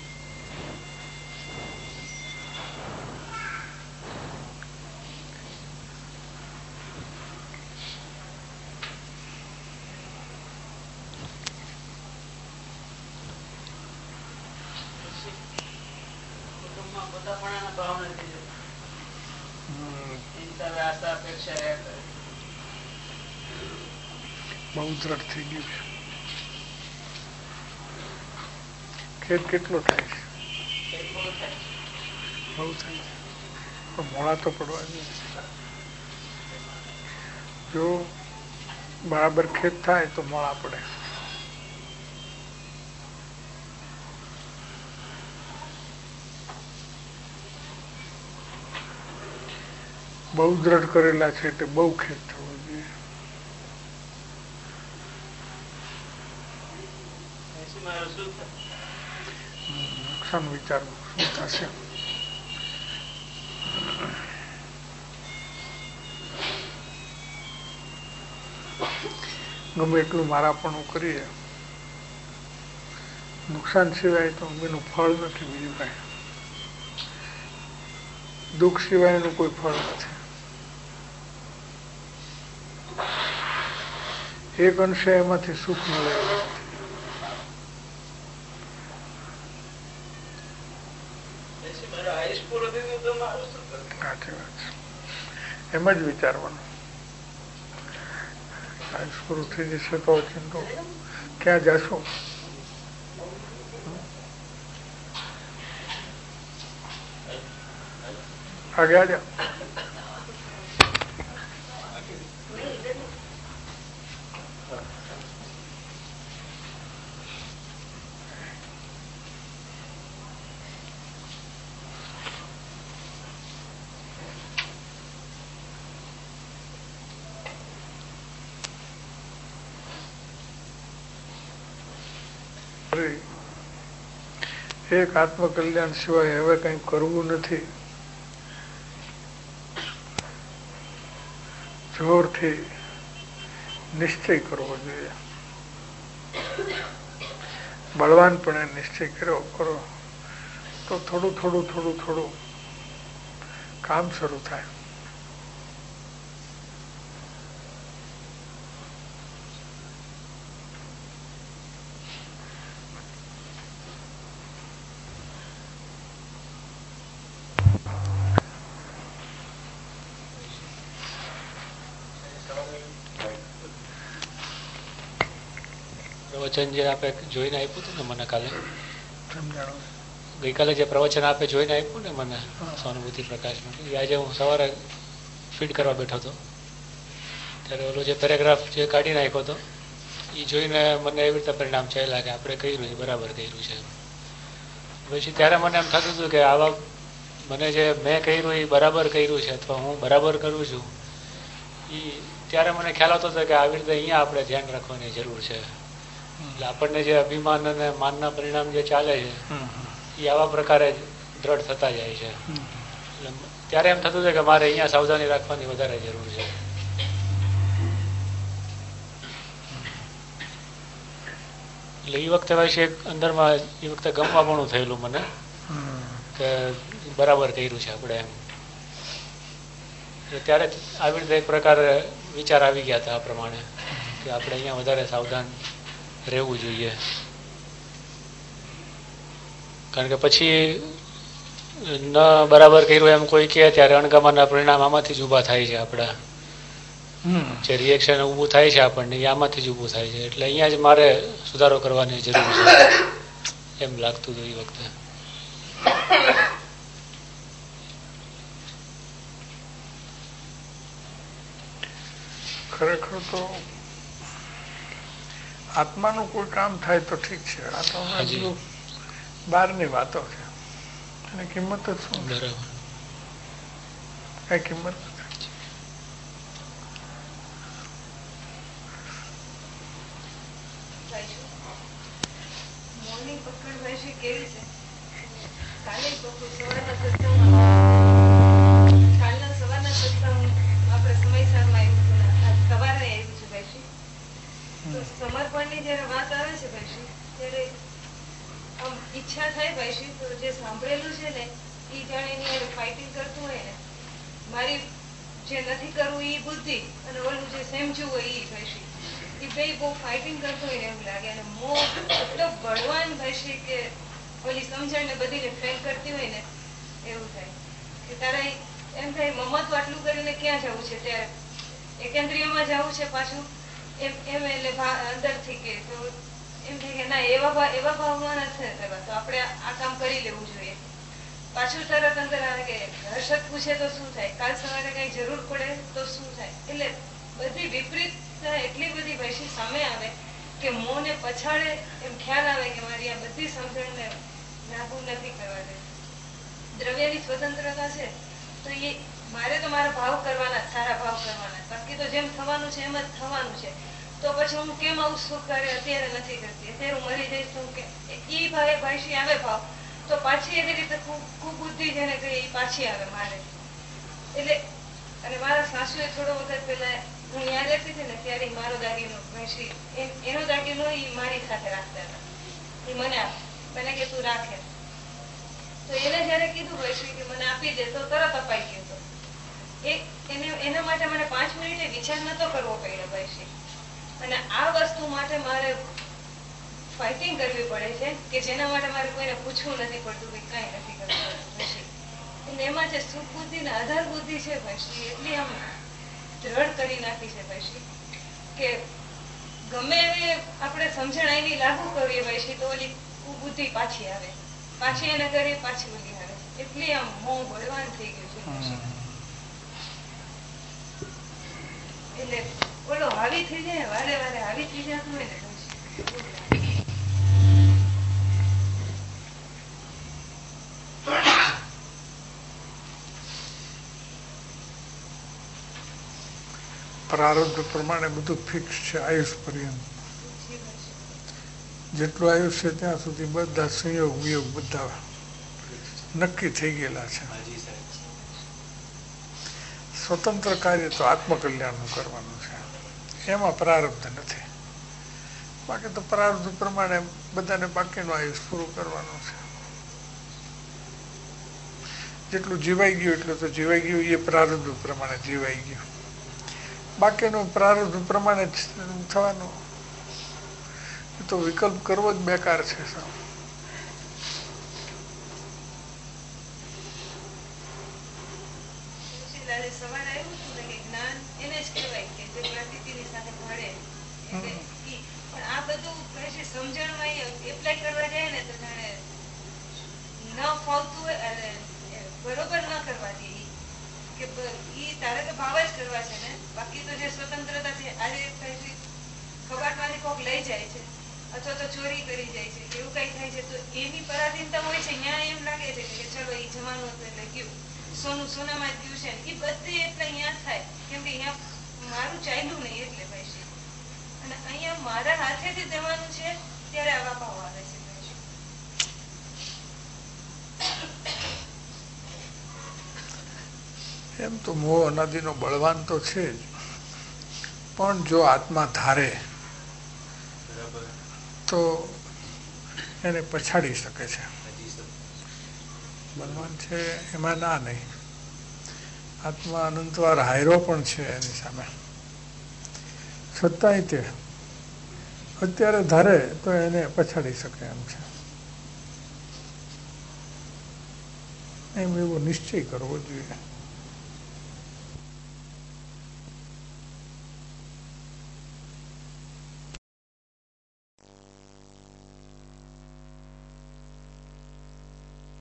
બહુ દ્રઢ થઈ ગયું છે. ખેદ કેટલો થાય છે? બહુ થાય છે, મોડા તો પડવા જોઈએ. જો બરાબર ખેદ થાય તો મોડા પડે. બહુ દ્રઢ કરેલા છે એટલે બહુ ખેદ થવો જોઈએ. નુકસાન વિચારવું શું થશે. ગમે એટલું મારાપણું કરીએ, નુકસાન સિવાય તો એનું ફળ નથી બીજું કાંઈ. દુઃખ સિવાયનું કોઈ ફળ નથી. એક અંશે એમાંથી સુખ મળે એવું નથી. એમ જ વિચારવાનું. આયુષ પૂરું થઈ જશે તો ચિંતો ક્યાં જશો? આગે આજા. એક આત્મકલ્યાણ સિવાય હવે કઈ કરવું નથી. જોરથી નિશ્ચય કરવો જોઈએ. બળવાનપણે નિશ્ચય કરો તો થોડું થોડું થોડું થોડું કામ શરૂ થાય. પ્રવચન જે આપે જોઈને આપ્યું હતું ને મને કાલે, ગઈકાલે જે પ્રવચન આપે જોઈને આપ્યું ને મને સહાનુભૂતિ પ્રકાશમાં, એ આજે હું સવારે ફીડ કરવા બેઠો હતો ત્યારે ઓલો જે પેરેગ્રાફ જે કાઢી નાખ્યો હતો એ જોઈને મને એવી રીતે પરિણામ ચાલ્યા કે આપણે કર્યું એ બરાબર કર્યું છે. પછી ત્યારે મને એમ થતું હતું કે આવા મને જે મેં કર્યું એ બરાબર કર્યું છે અથવા હું બરાબર કરું છું, એ ત્યારે મને ખ્યાલ આવતો હતો કે આવી રીતે અહીંયા આપણે ધ્યાન રાખવાની જરૂર છે. એટલે આપણને જે અભિમાન અને માનના પરિણામ જે ચાલે છે એ આવા પ્રકારે દ્રઢ થતા જાય છે. એટલે ત્યારે એમ થતું હતું કે મારે અહીંયા સાવધાની રાખવાની વધારે જરૂર છે. એટલે એ વખતે પછી અંદરમાં એ વખતે ગમવાપણું થયેલું મને કે બરાબર કર્યું છે આપણે એમ. ત્યારે આવી રીતે એક પ્રકારે વિચાર આવી ગયા હતા આ પ્રમાણે કે આપણે અહીંયા વધારે સાવધાન રહેવું જોઈએ. કારણ કે પછી ન બરાબર કર્યું એમ કોઈ કહે ત્યારે અણગમાના પરિણામ આમાંથી જ ઊભા થાય છે. આપણા જે રિએક્શન ઊભું થાય છે આપણને એ આમાંથી જ ઊભું થાય છે. એટલે અહીંયા જ મારે સુધારો કરવાની જરૂર છે એમ લાગતું હતું એ વખતે. ખરેખર તો આત્માનું કોઈ કામ થાય તો ઠીક છે, આ તો બહારની વાતો છે, એની કિંમત જ શું? બરાબર, કઈ કિંમત નથી. મોર્નિંગ પકડ ભાઈ કેવી છે? કાલે સવારના સત્સંગ આપણે સમયસરમાં આવ્યું, સવારે આવ્યું છે ભાઈ. તો સમર્પણની જયારે વાત આવે છે ભાઈ ત્યારે આમ ઈચ્છા થાય ભાઈ તો જે સાંભળેલું છે ને એ જાણે એની ફાઇટિંગ કરતું હોય ને, મારી જે નથી કરવું એ બુદ્ધિ અને ઓલું જે સમજવું હોય એ ભાઈ એ બે બહુ ફાઇટિંગ કરતું હોય ને એવું લાગે. અને મોહ એટલો બળવાન ભાઈ કે ઓલી સમજણ ને બધીને ફેંક કરતી હોય ને એવું થાય કે તારે એમ થાય મમત આટલું કરીને ક્યાં જવું છે, ત્યારે એકેન્દ્રિયમાં જવું છે પાછું એમ એટલે અંદરથી કે તો એમ થાય કે ના એવા ભાવમાં નથી કરવા, તો આપણે આ કામ કરી લેવું જોઈએ. પાછું તરત અંદર આવે કે હર્ષદ પૂછે તો શું થાય, કાલ સવારે કઈ જરૂર પડે તો શું થાય. એટલે બધી વિપરીત એટલી બધી વૈશી સામે આવે કે મોંને પછાડે એમ ખ્યાલ આવે કે મારી આ બધી સમજણને નાબૂદ નથી કરવા દે. દ્રવ્યની સ્વતંત્રતા છે તો એ મારે તો મારા ભાવ કરવાના, સારા ભાવ કરવાના, બાકી તો જેમ થવાનું છે એમ જ થવાનું છે. તો પછી હું કેમ આવું સુખ કાર્ય અત્યારે નથી કરતી, અત્યારે હું મરી જઈશ હું કે એ ભાઈ આવે ભાવ તો પાછી એવી રીતે કુબુદ્ધિ જેને કહીએ એ પાછી આવે મારે. એટલે અને મારા સાસુએ થોડો વખત પેલા હું યાદ રહેતી હતી ને ત્યારે મારો દાગીનો ભેંસી એનો દાગીનો એ મારી સાથે રાખતા હતા, એ મને મને કે તું રાખે. તો એને જયારે કીધું ભેંસી કે મને આપી દે તો તરત અપાઈ ગયો હતો. એના માટે મને 5 મિનિટે વિચાર નતો કરવો પડ્યો ભેંસી. અને આ વસ્તુ માટે મારે ફાઇટિંગ કરવી પડે છે કે જેના માટે મારે કોઈને પૂછવું નથી પડતું કે કઈ નથી કરવું. એમાં જે સુખ બુદ્ધિ ને આધાર બુદ્ધિ છે ભેંસી એટલી આમ દ્રઢ કરી નાખી છે ભેંસી કે ગમે એવી આપણે સમજણ આવી લાગુ કરીએ ભેંસી તો ઓલી બુદ્ધિ પાછી આવે, પાછી એને કરી પાછી ઓલી આવે. એટલી આમ મોં બળવાન થઈ ગયું છે. એટલે ઓલો હાવી થઈ જાય, વારે વારે હાવી થઈ જતું હોય ને પ્રારબ્ધ પ્રમાણે બધું ફિક્સ છે. આયુષ પર્યંત જેટલું આયુષ છે ત્યાં સુધી બધા સંયોગ વિયોગ બધા નક્કી થઈ ગયેલા છે. સ્વતંત્ર કાર્ય તો આત્મકલ્યાણનું કરવાનું છે, એમાં પ્રારબ્ધ નથી. બાકી તો પ્રારબ્ધ પ્રમાણે બધાને બાકીનું આયુષ પૂરું કરવાનું છે. જેટલું જીવાઈ ગયું એટલું તો જીવાઈ ગયું, એ પ્રારબ્ધ પ્રમાણે જીવાઈ ગયું. બાકીનું પ્રારબ્ધ પ્રમાણે જ થવાનું. એ તો વિકલ્પ કરવો જ બેકાર છે. સવારે આવ્યું હતું ને કે જ્ઞાન એને જ કહેવાય કે જે પ્રકૃતિની સાથે ભળે એટલે આ બધું પછી સમજણમાં એપ્લાય કરવા જાય ને તો જાણે ન ફાવતું હોય અને બરોબર ન કરવા દે કે ઈ તારે તો ભાવ જ કરવા છે ને, બાકી તો જે સ્વતંત્રતા છે આજે કબાટમાંથી કોક લઈ જાય છે અથવા તો ચોરી કરી જાય છે એવું કઈ થાય છે તો એની પરાધીનતા હોય છે. ત્યાં એમ લાગે છે કે ચલો એ જમાનું હતું એટલે ગયું, સોનું સોનામાં જ ગયું છે. એ બધી એટલે અહીંયા થાય કેમ કે અહીંયા મારું ચાલ્યું નહીં એટલે ભાઈ. અને અહીંયા મારા હાથેથી જવાનું છે ત્યારે આવા ભાવ આવે છે. એમ તો મોહ અનાદિનો બળવાન તો છે જ, પણ જો આત્મા ધારે તો એને પછાડી શકે છે. બળવાન છે એમાં ના નહીં. આત્મા અનંતવાર હાયરો પણ છે એની સામે, છતાંય તે અત્યારે ધારે તો એને પછાડી શકે એમ છે. એમ એવો નિશ્ચય કરવો જોઈએ.